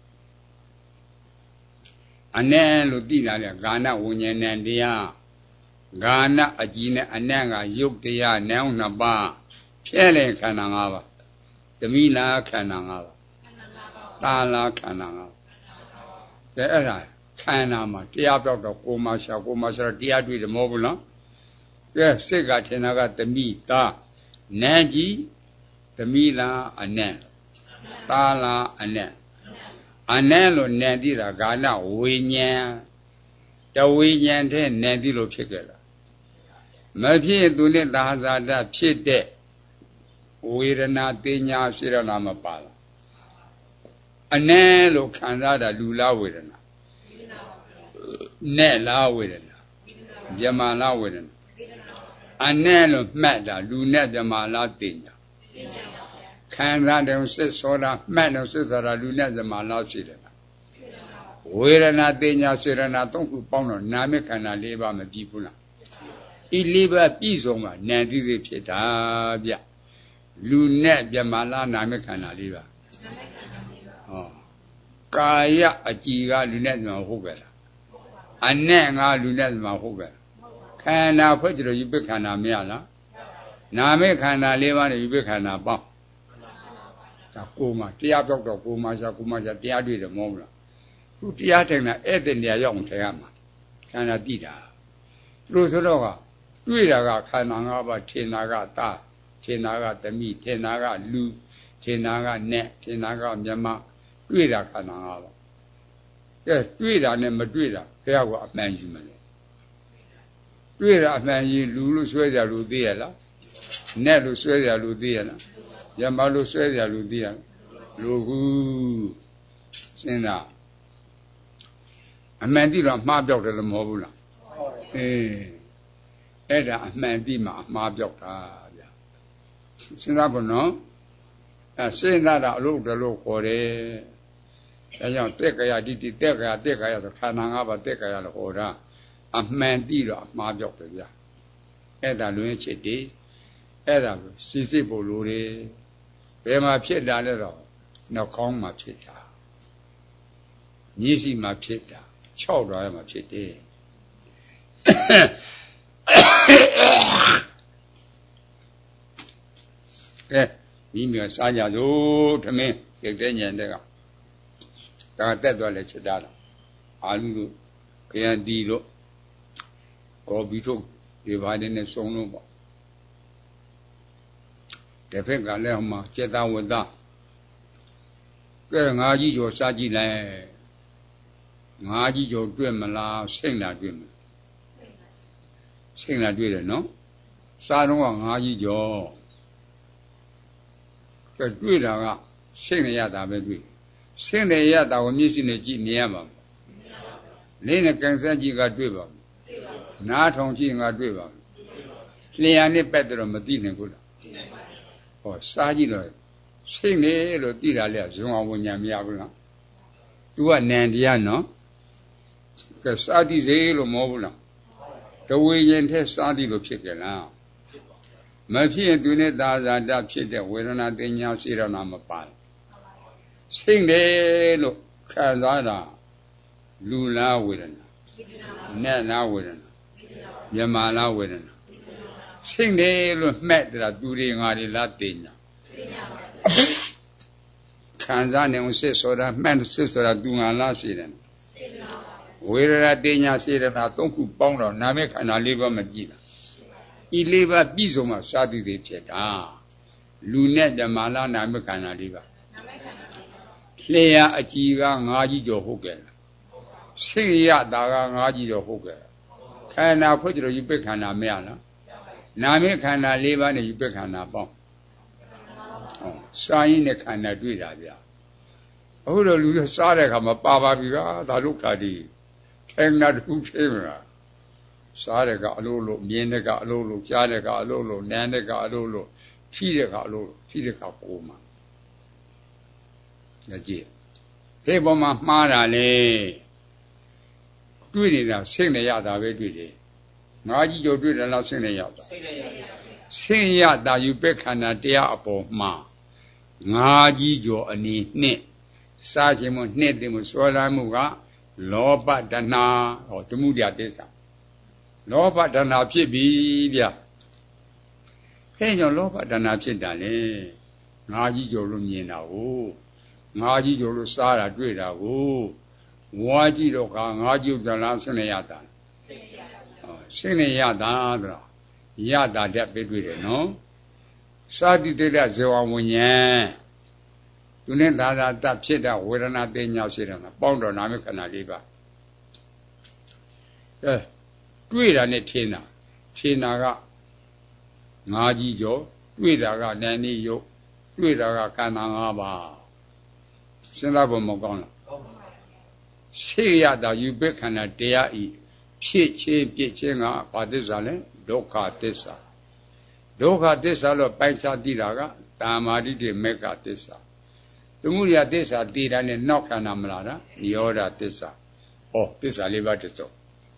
အနံ့လို့သိတာလေဂာနဝိညာဏတရားဂာနအကြည်နဲ့အနံ့ကယုတ်တရားနန်းနှစ်ပါးဖြဲလေခန္ဓာ၅ပါးသမီးလားခန္ဓာ၅ပါးတာလားခန္ဓာ၅ပါးတဲ့အဲ့ဒါခန္ဓာမှာတရားပြောက်တော့ကိုမရှာကိုမရှာတရားတွေ့တယ်မဟုတ်ဘူးလားကဲစိတ်ကထင်တာကသမီးသားနန်းကြီးသမီးလားအနံ့တာလားအနံ့အနံ့လို့နံသိတာဂာနဝိညာဉ်တဝိညာဉ်တဲ့နံသိလို့ဖြစ်ခဲ့တာမဖြစ်သူနဲ့သာဇာတဖြစ်တဲ့ဝေဒနာတင်ညာစေရနာမပါလားအနံ့လို့ခံစားတာလူလားဝေဒနာနဲ့လားဝေဒနာဇမလားဝေဒနာအနံ့လို့မှတ်တာလူနဲ့ဇမလားတင်ညာခံစားတယ်စစ်စောတာမှတ်တယ်စစ်စောတာလူနဲ့ဇမလားရှိတယ်ဝေဒနာတင်ညာစေရနာသုံးခုပေါင်းတော့နာမခန္ဓာ၄ပါးမပြီးဘူးလားဤလေးပါးပြည့်စုံမှာနံသိသိဖြစ်တာဗျလူနဲ့ဇမလားနာမခန္ဓာ၄ပါးဟောကာယအကြည်ကလူနဲ့ဇမဟုတ်ပဲလားအနံ့ကလူနဲ့ဇမဟုတ်ပဲခန္ဓာဖွဲ့ကြလို့ယူပခန္ဓာမရလားနာမခန္ဓာ၄ပါးနဲ့ယူပခန္ဓာပေါင်းဒါကိုမှတရားပြောက်တော့ကိုမှရှာကိုမှရှာတရားတွေ့တယ်မဟုတ်လားခုတရားထိုင်တာဧည့်သည်နေရာရောက်အောင်ထိုင်ရမှာခန္ဓာတိတာသူတို့ဆိုတော့ကတွေ့တာကခန္ဓာ၅ပါးထင်တာကသာထင်တာကသမီးထင်တာကလူထင်တာကနဲ့ထင်တာကမြမတွေ့တာခန္ဓာ၅ပါးကဲတွေ့တာနဲ့မတွေ့တာဘုရားကအမှန်ရှိမလဲတွေ့တာအမှန်ကြီးလူလို့ဆွဲကြလူသိရလားနဲ့လို့ဆွဲကြလူသိရလားယမလို့ဆွဲကြလူသိရလားလူကူစဉ်းစားအမှန်တိတော့မှားပြောက်တယ်လို့မဟုတ်ဘူးလားအေးအဲ့ဒါအမှန်တိမှအမှားပြောက်တာဗျာစဉ်းစားဖို့နော်အဲစဉ်းစားတာအလို့တလို့ခေါ်တယ်ဒါကြောင့်တက်ကြရတိတိတက်ကြရတက်ကြရဆိုခန္ဓာ၅ပါးတက်ကြရလို့ဟောတာအမှန်တိတော့အမှားပြောက်တယ်ဗျာအဲ့ဒါလွင်ချစ်တည်အဲ့ဒါကိုစီစစ်ဖို့လိုတယ်ဘယ်မှာဖြစ်တာလဲတော့နှောခေါင်းမှာဖြစ်တာမျက်စိမှာဖြစ်တာခြောက်သွားရမှာဖြစ်တယ်ကဲမိမိစားကြစို့ထမင်းစိတ်တဲ့ညံတဲ့ကဒါတက်သွားလဲချက်တာတော့အာလူတို့ခရန်တီတို့ကော်ပီတို့ဒီဘာတွေနဲ့စုံလို့ပေါ့တစ်ဖက်ကလည်းဟိုမှာစေတဝတ္တကဲငါကြီးကျော်စားကြည့်လိုက်ငါကြီးကျော်တွေ့မလားစိတ်လားတွေ့မလားစိတ်လားတွေ့တယ်နော်စားတော့ကငါကြီးကျော်ကဲတွေ့တာကစိတ်နဲ့ရတာပဲတွေ့စိတ်နဲ့ရတာကိုမျက်စိနဲ့ကြည့်မြင်ရမှာလေးနဲ့ကန်ဆန်းကြည့်ကတွေ့ပါနားထောင်ကြည့်ငါတွေ့ပါလျှာနဲ့ပက်တော့မသိနိုင်ဘူးလားဟောစားကြည့်တော့စိတ်နဲ့လို့သိတာလေဇုံအောင်ဝဉာဏ်မရဘူးလား तू ကနံတရားနော်ကဲစားတိစေလို့မဟုတ်ဘူးလားတဝေရင်ထဲစားတိလို့ဖြစ်ကြလားမဖြစ်ရင် तू နဲ့သာဇာတဖြစ်တဲ့ဝေဒနာတင်ညာစေရနာမပါစိတ်နဲ့လို့ခံစားတာလူလားဝေဒနာနဲ့လားဝေဒနာမြမလားဝေဒနာစိတ်နဲ့လို့မှတ်တာသူတွေငါတွေလားတင်ညာခံစားနေအောင်စစ်ဆိုတာမှတ်စစ်ဆိုတာသူငါလားရှိတယ်ဝေဒနာတင်ညာစေရနာသုံးခုပေါင်းတော့နာမခန္ဓာလေးပါးမကြည့်တာဤလေးပါးပြည့်စုံမှစာတိသေးဖြစ်တာလူနဲ့ဓမ္မလားနာမခန္ဓာလေးပါလျှာအကြည်ကငါးကြီးကျော်ဟုတ်ကဲ့စိတ်ရတာကငါးကြီးကျော်ဟုတ်ကဲ့ခန္ဓာဖွဲ့ကြလို့ယူပက္ခန္ဓာမရလားနာမခန္ဓာလေးပါးနဲ့ယူပက္ခန္ဓာပေါင်းဟောစာရင်းနဲ့ခန္ဓာတွေ့တာဗျာအခုတော့လူတွေစားတဲ့အခါမှာပါပါပြီပါဒါလုခါတိခေနာတူဖြစ်မလားစားတဲ့ကအလိုလိုမြင်းတဲ့ကအလိုလိုကြားတဲ့ကအလိုလိုနန်းတဲ့ကအလိုလိုဖြီးတဲ့ကအလိုလိုဖြီးတဲ့ကပိုးမှာကြည့်ဒီပေါ်မှာမှားတာလေတွေ့နေတာစိတ်နဲ့ရတာပဲတွေ့တယ်ငါးကြီးကျော်တွေ့တယ်လားစိတ်နဲ့ရတာစိတ်နဲ့ရတာစိတ်ရတာယူပက္ခဏာတရားအပေါ်မှာငါးကြီးကျော်အနေနဲ့စားခြင်းမို့နှစ်သိမှုစောလာမှုကလောဘတဏှာဟောသမှုတရားသစ္စာလောဘတဏှာဖြစ်ပြီဗျအဲကြောင့်လောဘတဏှာဖြစ်တာလေငါးကြီးကျော်လို့မြင်တာကိုငါးကြီးကျော်လို့စားတာတွေ့တာကိုဝါကြည့်တော့ခါငါးကြီးကျော်လားဆင်းနေရတာဆင်းနေရတာတော့ရတာတက်ပဲတွေ့တယ်နော်စာတိတိတဇေဝဝိညာဉ်သူနဲ့သာသာတဖြစ်တဲ့ဝေဒနာသိညာရှိတယ်မှာပေါင်းတော်နာမခန္ဓာလေးပါအဲတွေ့တာနဲ့ထင်တာထင်တာကငါးကြီးကျော်တွေ့တာကနန္ဒီယုတ်တွေ့တာကခန္ဓာ၅ပါးစဉ်းစားဖို့မကောင်းလားရှိရတာယူပက္ခဏာတရားဤဖြစ်ချင်းပြစ်ချင်းကဘာသစ္စာလဲဒုက္ခသစ္စာဒုက္ခသစ္စာလို့ပိုင်ခြားသိတာကတာမာတိတိမေဃသစ္စာသမုဒယသစ္စာတည်တာနဲ့နောက်ခန္ဓာမလားတာနိရောဓသစ္စာဟောသစ္စာလေးပါးတစုံ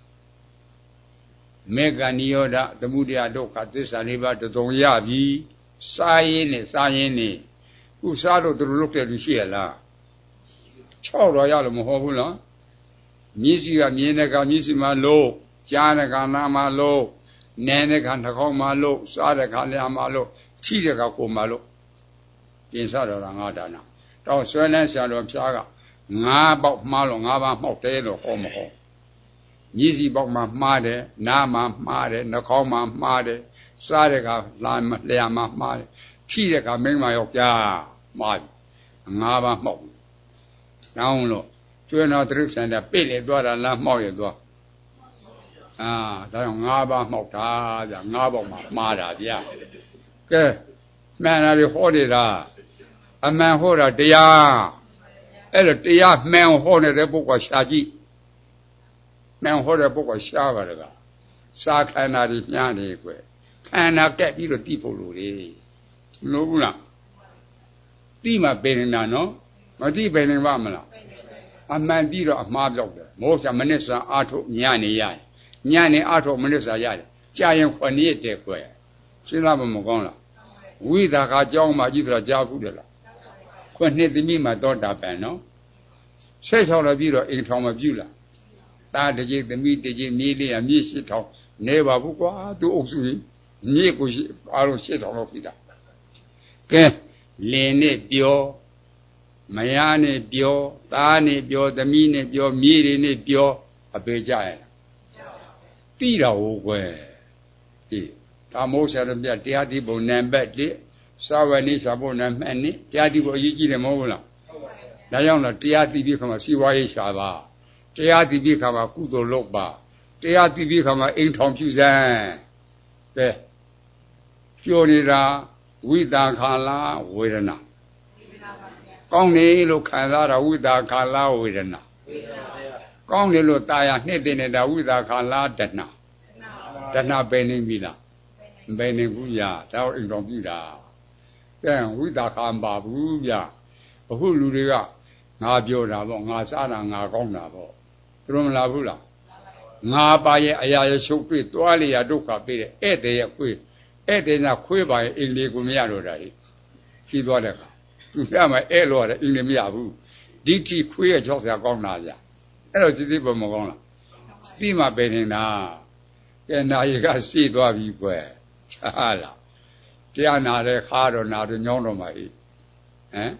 မေဃနိရောဓသမုဒယဒုက္ခသစ္စာလေးပါးတစုံရပြီစားရင်းနဲ့စားရင်းနဲ့ခုစားလို့သူတို့လုပ်တဲ့လူရှိရလား၆တော်ရလို့မဟုတ်ဘူးလားမျက်စိကမြင်တဲ့ကမျက်စိမှာလို့ကြားတဲ့ကနားမှာလို့နားတဲ့ကနှာခေါင်းမှာလို့စားတဲ့ကလျှာမှာလို့ထိတဲ့ကကိုယ်မှာလို့ပြင်ဆတော်တာငါဒါနာတော့ဆွဲလန်းဆရာတော်ဖျားကငါးပေါက်မှားလို့ငါးပါးမှောက်တယ်လို့ဟောမဟောမျက်စိပေါက်မှာမှားတယ်နားမှာမှားတယ်နှာခေါင်းမှာမှားတယ်စားတဲ့ကလာလျှာမှာမှားတယ်ထိတဲ့ကမိန်းမယောက်ျားမှားပြီငါးပါးမှောက်နောင်းလို့ကျွေးတော်သရုပ်ဆန္ဒပြည့်လေသွားတာလားမှောက်ရသွားအာဒါကြောင့်ငါးပါးမှောက်တာဗျာငါးပေါက်မှာမှားတာဗျာကဲမှန်တာတွေဟောနေတာအမှန်ဟောတာတရားအဲ့ဒါတရားမှန်ဟောနေတဲ့ပုဂ္ဂိုလ်ရှာကြည့်မှန်ဟောတဲ့ပုဂ္ဂိုလ်ရှာပါတကားစာခန္ဓာတွေညားနေကွယ်ခန္ဓာကက်ပြီးတော့တိဖို့လို့လေလို့ဘူးလားတိမှပင်နေတာနော်မတိပင်နေပါမလားအမှန်ပြီးတော့အမှားပြောက်တယ်မောဆာမနစ်စာအာထုတ်ညနေရတယ်ညနေအာထုတ်မနစ်စာရတယ်ကြာရင်ခွန်ရက်တဲ့ကွယ်စဉ်းစားမမကောင်းလားဝိသကာကြောင်းမှကြည့်တော့ကြားဘူးတယ်လားခွနှစ်သမီးမှတော့တာပန်နော်ဆက်ချောက်လာပြီးတော့အိမ်ထောင်မပြုတ်လားတာတကြီးသမီးတကြီးမြေးလေးရမြေးရှိထောင်နေပါဘူးကွာသူအုပ်စုကြီးမြေးကိုရှိအားလုံးရှိထောင်တော့ပြီလားကဲလင်းနဲ့ပြောမယားနဲ့ပြောသားနဲ့ပြောသမီးနဲ့ပြောမြေးတွေနဲ့ပြောအပေကြရလားတိတာဟုတ်ကွယ်ဒီသာမောဆရာတို့ပြတရားဒီပုံနံပါတ်၁စာဝဏိစာဖို့နံပါတ်၂တရားဒီပုံအရေးကြီးတယ်မဟုတ်ဘူးလားဒါကြောင့်တော့တရားသိပြီးခါမှာစီဝါရေးရှာပါတရားသိပြီးခါမှာကုသိုလ်လုပ်ပါတရားသိပြီးခါမှာအိမ်ထောင်ပြုစမ်းကဲပြောနေတာဝိသခာလာဝေဒနာကောင်းတယ်လို့ခံစားတာဝိသခာလာဝေဒနာကောင်းတယ်လို့ตายရနှစ်သိနေတာဝိသခာလာတဏတဏပဲနေပြီလားမပဲနေဘူးညာဒါအိမ်ထောင်ပြုတာကဲဝိသခာမပါဘူးဗျအခုလူတွေကငါပြောတာပေါ့ငါစားတာငါကောင်းတာပေါ့သူတို့မလားဘူးလားငါပါရဲ့အရာရရှုပ်တွေ့သွားလေရဒုက္ခပေးတယ်ဧည့်သည်ရခွေးဧည့်သည်ကခွေးပါရဲ့အိမ်လေးကိုမရတော့တာကြီးဖြီးသွားတဲ့အခါသူပြမယ်ဧည့်လို့ရတယ်အိမ်လေးမရဘူးဒီတိခွေးရကြောက်စရာကောင်းတာဗျအဲ့တော့စိစိပေါ်မကောင်းလားတိမှပဲနေတာကဲနာရီကစီးသွားပြီကွယ်ချားလားတရားနာတဲ့ခါတော့နာတော့ညောင်းတော့မှအေးဟမ်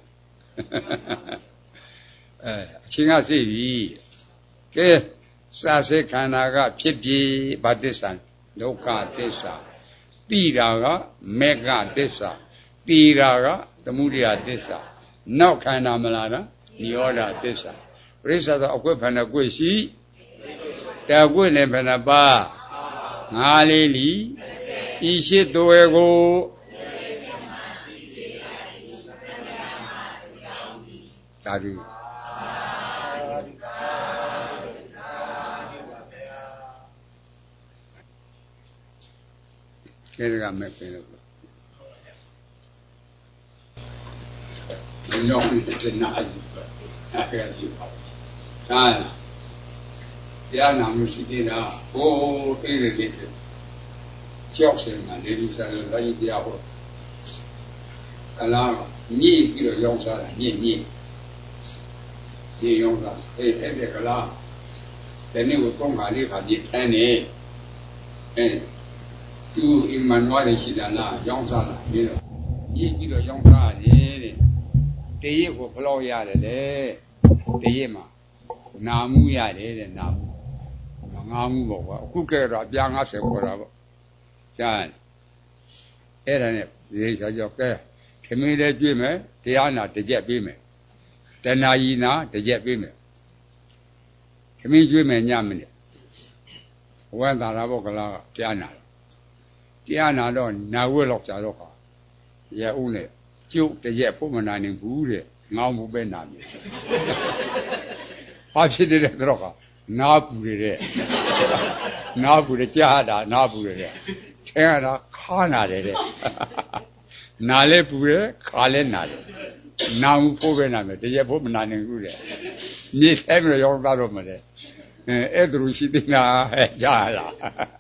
အဲအချင်းကစိပြီကဲစာစေခန္ဓာကဖြစ်ပြီးဗာသစ္စာဒုက္ခသစ္စာတိတာကမေကသစ္စာတိတာကသမုဒယသစ္စာနောက်ခန္ဓာမလားနော်နိရောဓသစ္စာပရိစ္ဆာသောအကွက်ဖဏကွက်ရှိတကွက်နဲ့ဖဏပါငါလေးလီဤရှိသွဲကိုသာဓုကဲကမဲ့ပြင်လို့ညောင်းတဲ့နာရီအဲ့ဒါကြည့်ပါဒါတရားနာမှုရှိသေးတာဟိုးအေးရတဲ့ကြောက်စင်ကနေဒီစားလို့လည်းတရားဟောကလာညိပြီးတော့ရောင်းစားတာညိညိညိရောင်းစားအေးအဲ့ဒီကလာဒီနေ့ကိုသုံးခါလေးခါကြည့်တန်းနေအဲသူအင်မန်ဝါလေးရှိတာလားရောင်းစားတာပြီးတော့ညိပြီးတော့ရောင်းစားရတယ်တဲ့တရက်ကိုဘလောက်ရတယ်လေတရက်မှာနာမှုရတယ်တဲ့နာမှုငါးမှုပေါ့ကွာအခုကဲတော့အပြား၅၀ခေါ်တာပေါ့ကြားအဲ့ဒါနဲ့ဒီစာကြောက်ကဲခမင်းလေးကြွေးမယ်တရားနာတစ်ချက်ပေးမယ်တဏှာကြီးနာတစ်ချက်ပေးမယ်ခမင်းကြွေးမယ်ညမနဲ့ဝမ်းသာတာပေါ့ကလားတရားနာတရားနာတော့နာဝက်လောက်ကြာတော့ခါရဲဦးနဲ့ကျုပ်တစ်ချက်ဖို့မနာနိုင်ဘူးတဲ့ငောင်းမှုပဲနာပြီဘာဖြစ်တဲ့တော့ကနာပူရတဲ့နာပူရကြားတာနာပူရတဲ့ထဲရတာခါနာတယ်တဲ့နာလဲပူရခါလဲနာတယ်နာမှုဖို့ပဲနာမယ်တရက်ဖို့မနာနိုင်ဘူးတဲ့မြေထဲမှာရောသားတော့မလဲအဲအဲ့ဒါလိုရှိသေးလားဟဲ့ကြားလား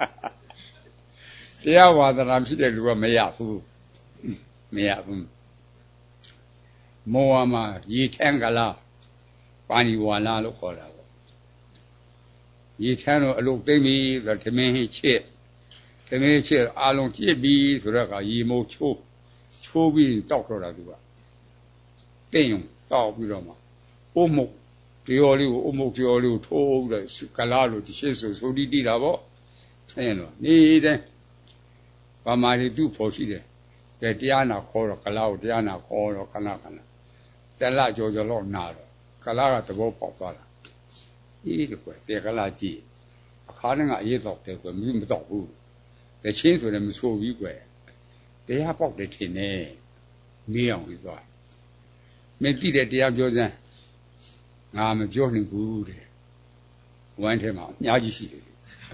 တရားဝါဒနာဖြစ်တဲ့လူကမရဘူးမရဘူးမောဟမှာရေထန်းကလားပါဏိဝါလာလို့ခေါ်တာပေါ့ရေထန်းတော့အလုတ်သိမ့်ပြီဆိုတော့ဓမင်းဟိချစ်ဓမင်းချစ်အာလုံးကြည့်ပြီဆိုတော့ကရေမိုးချိုးချိုးပြီးတောက်တော့တာသူကတိမ်တောက်ပြီးတော့မှအုံမုတ်ကြော်လေးကိုအုံမုတ်ကြော်လေးကိုထိုးပြီးတော့ကလားလို့ဒီရှိဆိုဆိုဒီတိတာပေါ့အဲတော့နေတဲ့ဗမာတွေသူ့ဖို့ရှိတယ်ကဲတရားနာခေါ်တော့ကလားကိုတရားနာခေါ်တော့ခဏခဏတလကြော်ကြော်တော့နာတော့ကလားကသဘောပေါက်သွားတာအေးတကွယ်တေကလားကြည့်အခါနဲ့ကအရေးတော့တယ်ကွယ်မင်းမတော့ဘူးတချင်းဆိုလည်းမဆိုဘူးကွယ်တရားပေါက်တယ်ထင်နေမေးအောင်ပြီးသွားမင်းသိတဲ့တရားပြောစမ်းငါမပြောနိုင်ဘူးတဲ့ဝမ်းထဲမှာအများကြီးရှိတယ်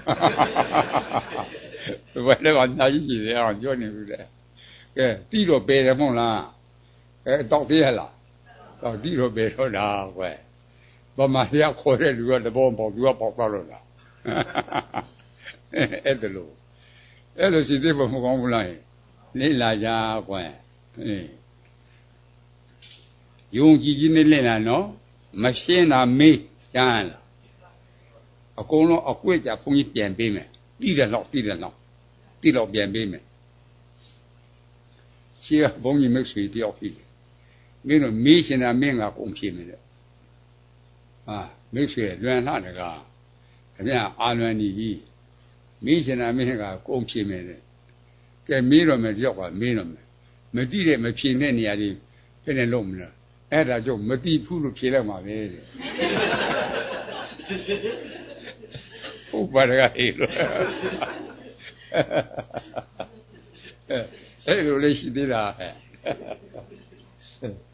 ဝမ်းထဲမှာအများကြီးရှိတယ်အောင်ပြောနေဘူးတဲ့ကဲပြီးတော့ပယ်တယ်မဟုတ်လားအဲတောက်သေးရလားတော့ဒီတော့ပဲတော့တာကွယ်ဗမာရခေါ်တဲ့လူကတဘောပေါက်သူကပေါက်သွားတော့လားအဲ့ဒါလို့အဲ့လိုစီသေးဖို့မကောင်းဘူးလားနေလာကြကွယ်အေးယုံကြည်ကြီးနဲ့လင့်လာနော်မရှင်းတာမေးကျမ်းလားအကုန်လုံးအကွက်ကြဘုန်းကြီးပြန်ပေးမယ်ပြီးတယ်တော့ပြီးတယ်တော့ပြီးတော့ပြန်ပေးမယ်ရှင်းဘုန်းကြီးမိတ်ဆွေတယောက်ဖြစ်တယ်မင်းတို့မေးရှင်တာမင်းကကုန်ဖြစ်နေတယ်ဟာမိတ်ဆွေလွန်လှတကားခင်ဗျာအာလွန်ကြီးမေးရှင်တာမင်းကကုန်ဖြစ်နေတယ်ကဲမေးတော့မယ်တယောက်ကမေးတော့မယ်မတိတဲ့မဖြေတဲ့နေရာကြီးဖြစ်နေလို့မလားအဲ့ဒါကြောင့်မတိဘူးလို့ဖြေလိုက်မှာပဲတဲ့ဟုတ်ပါရဲ့ဟေးလို့အဲ့လိုလေးရှိသေးတာဟဲ့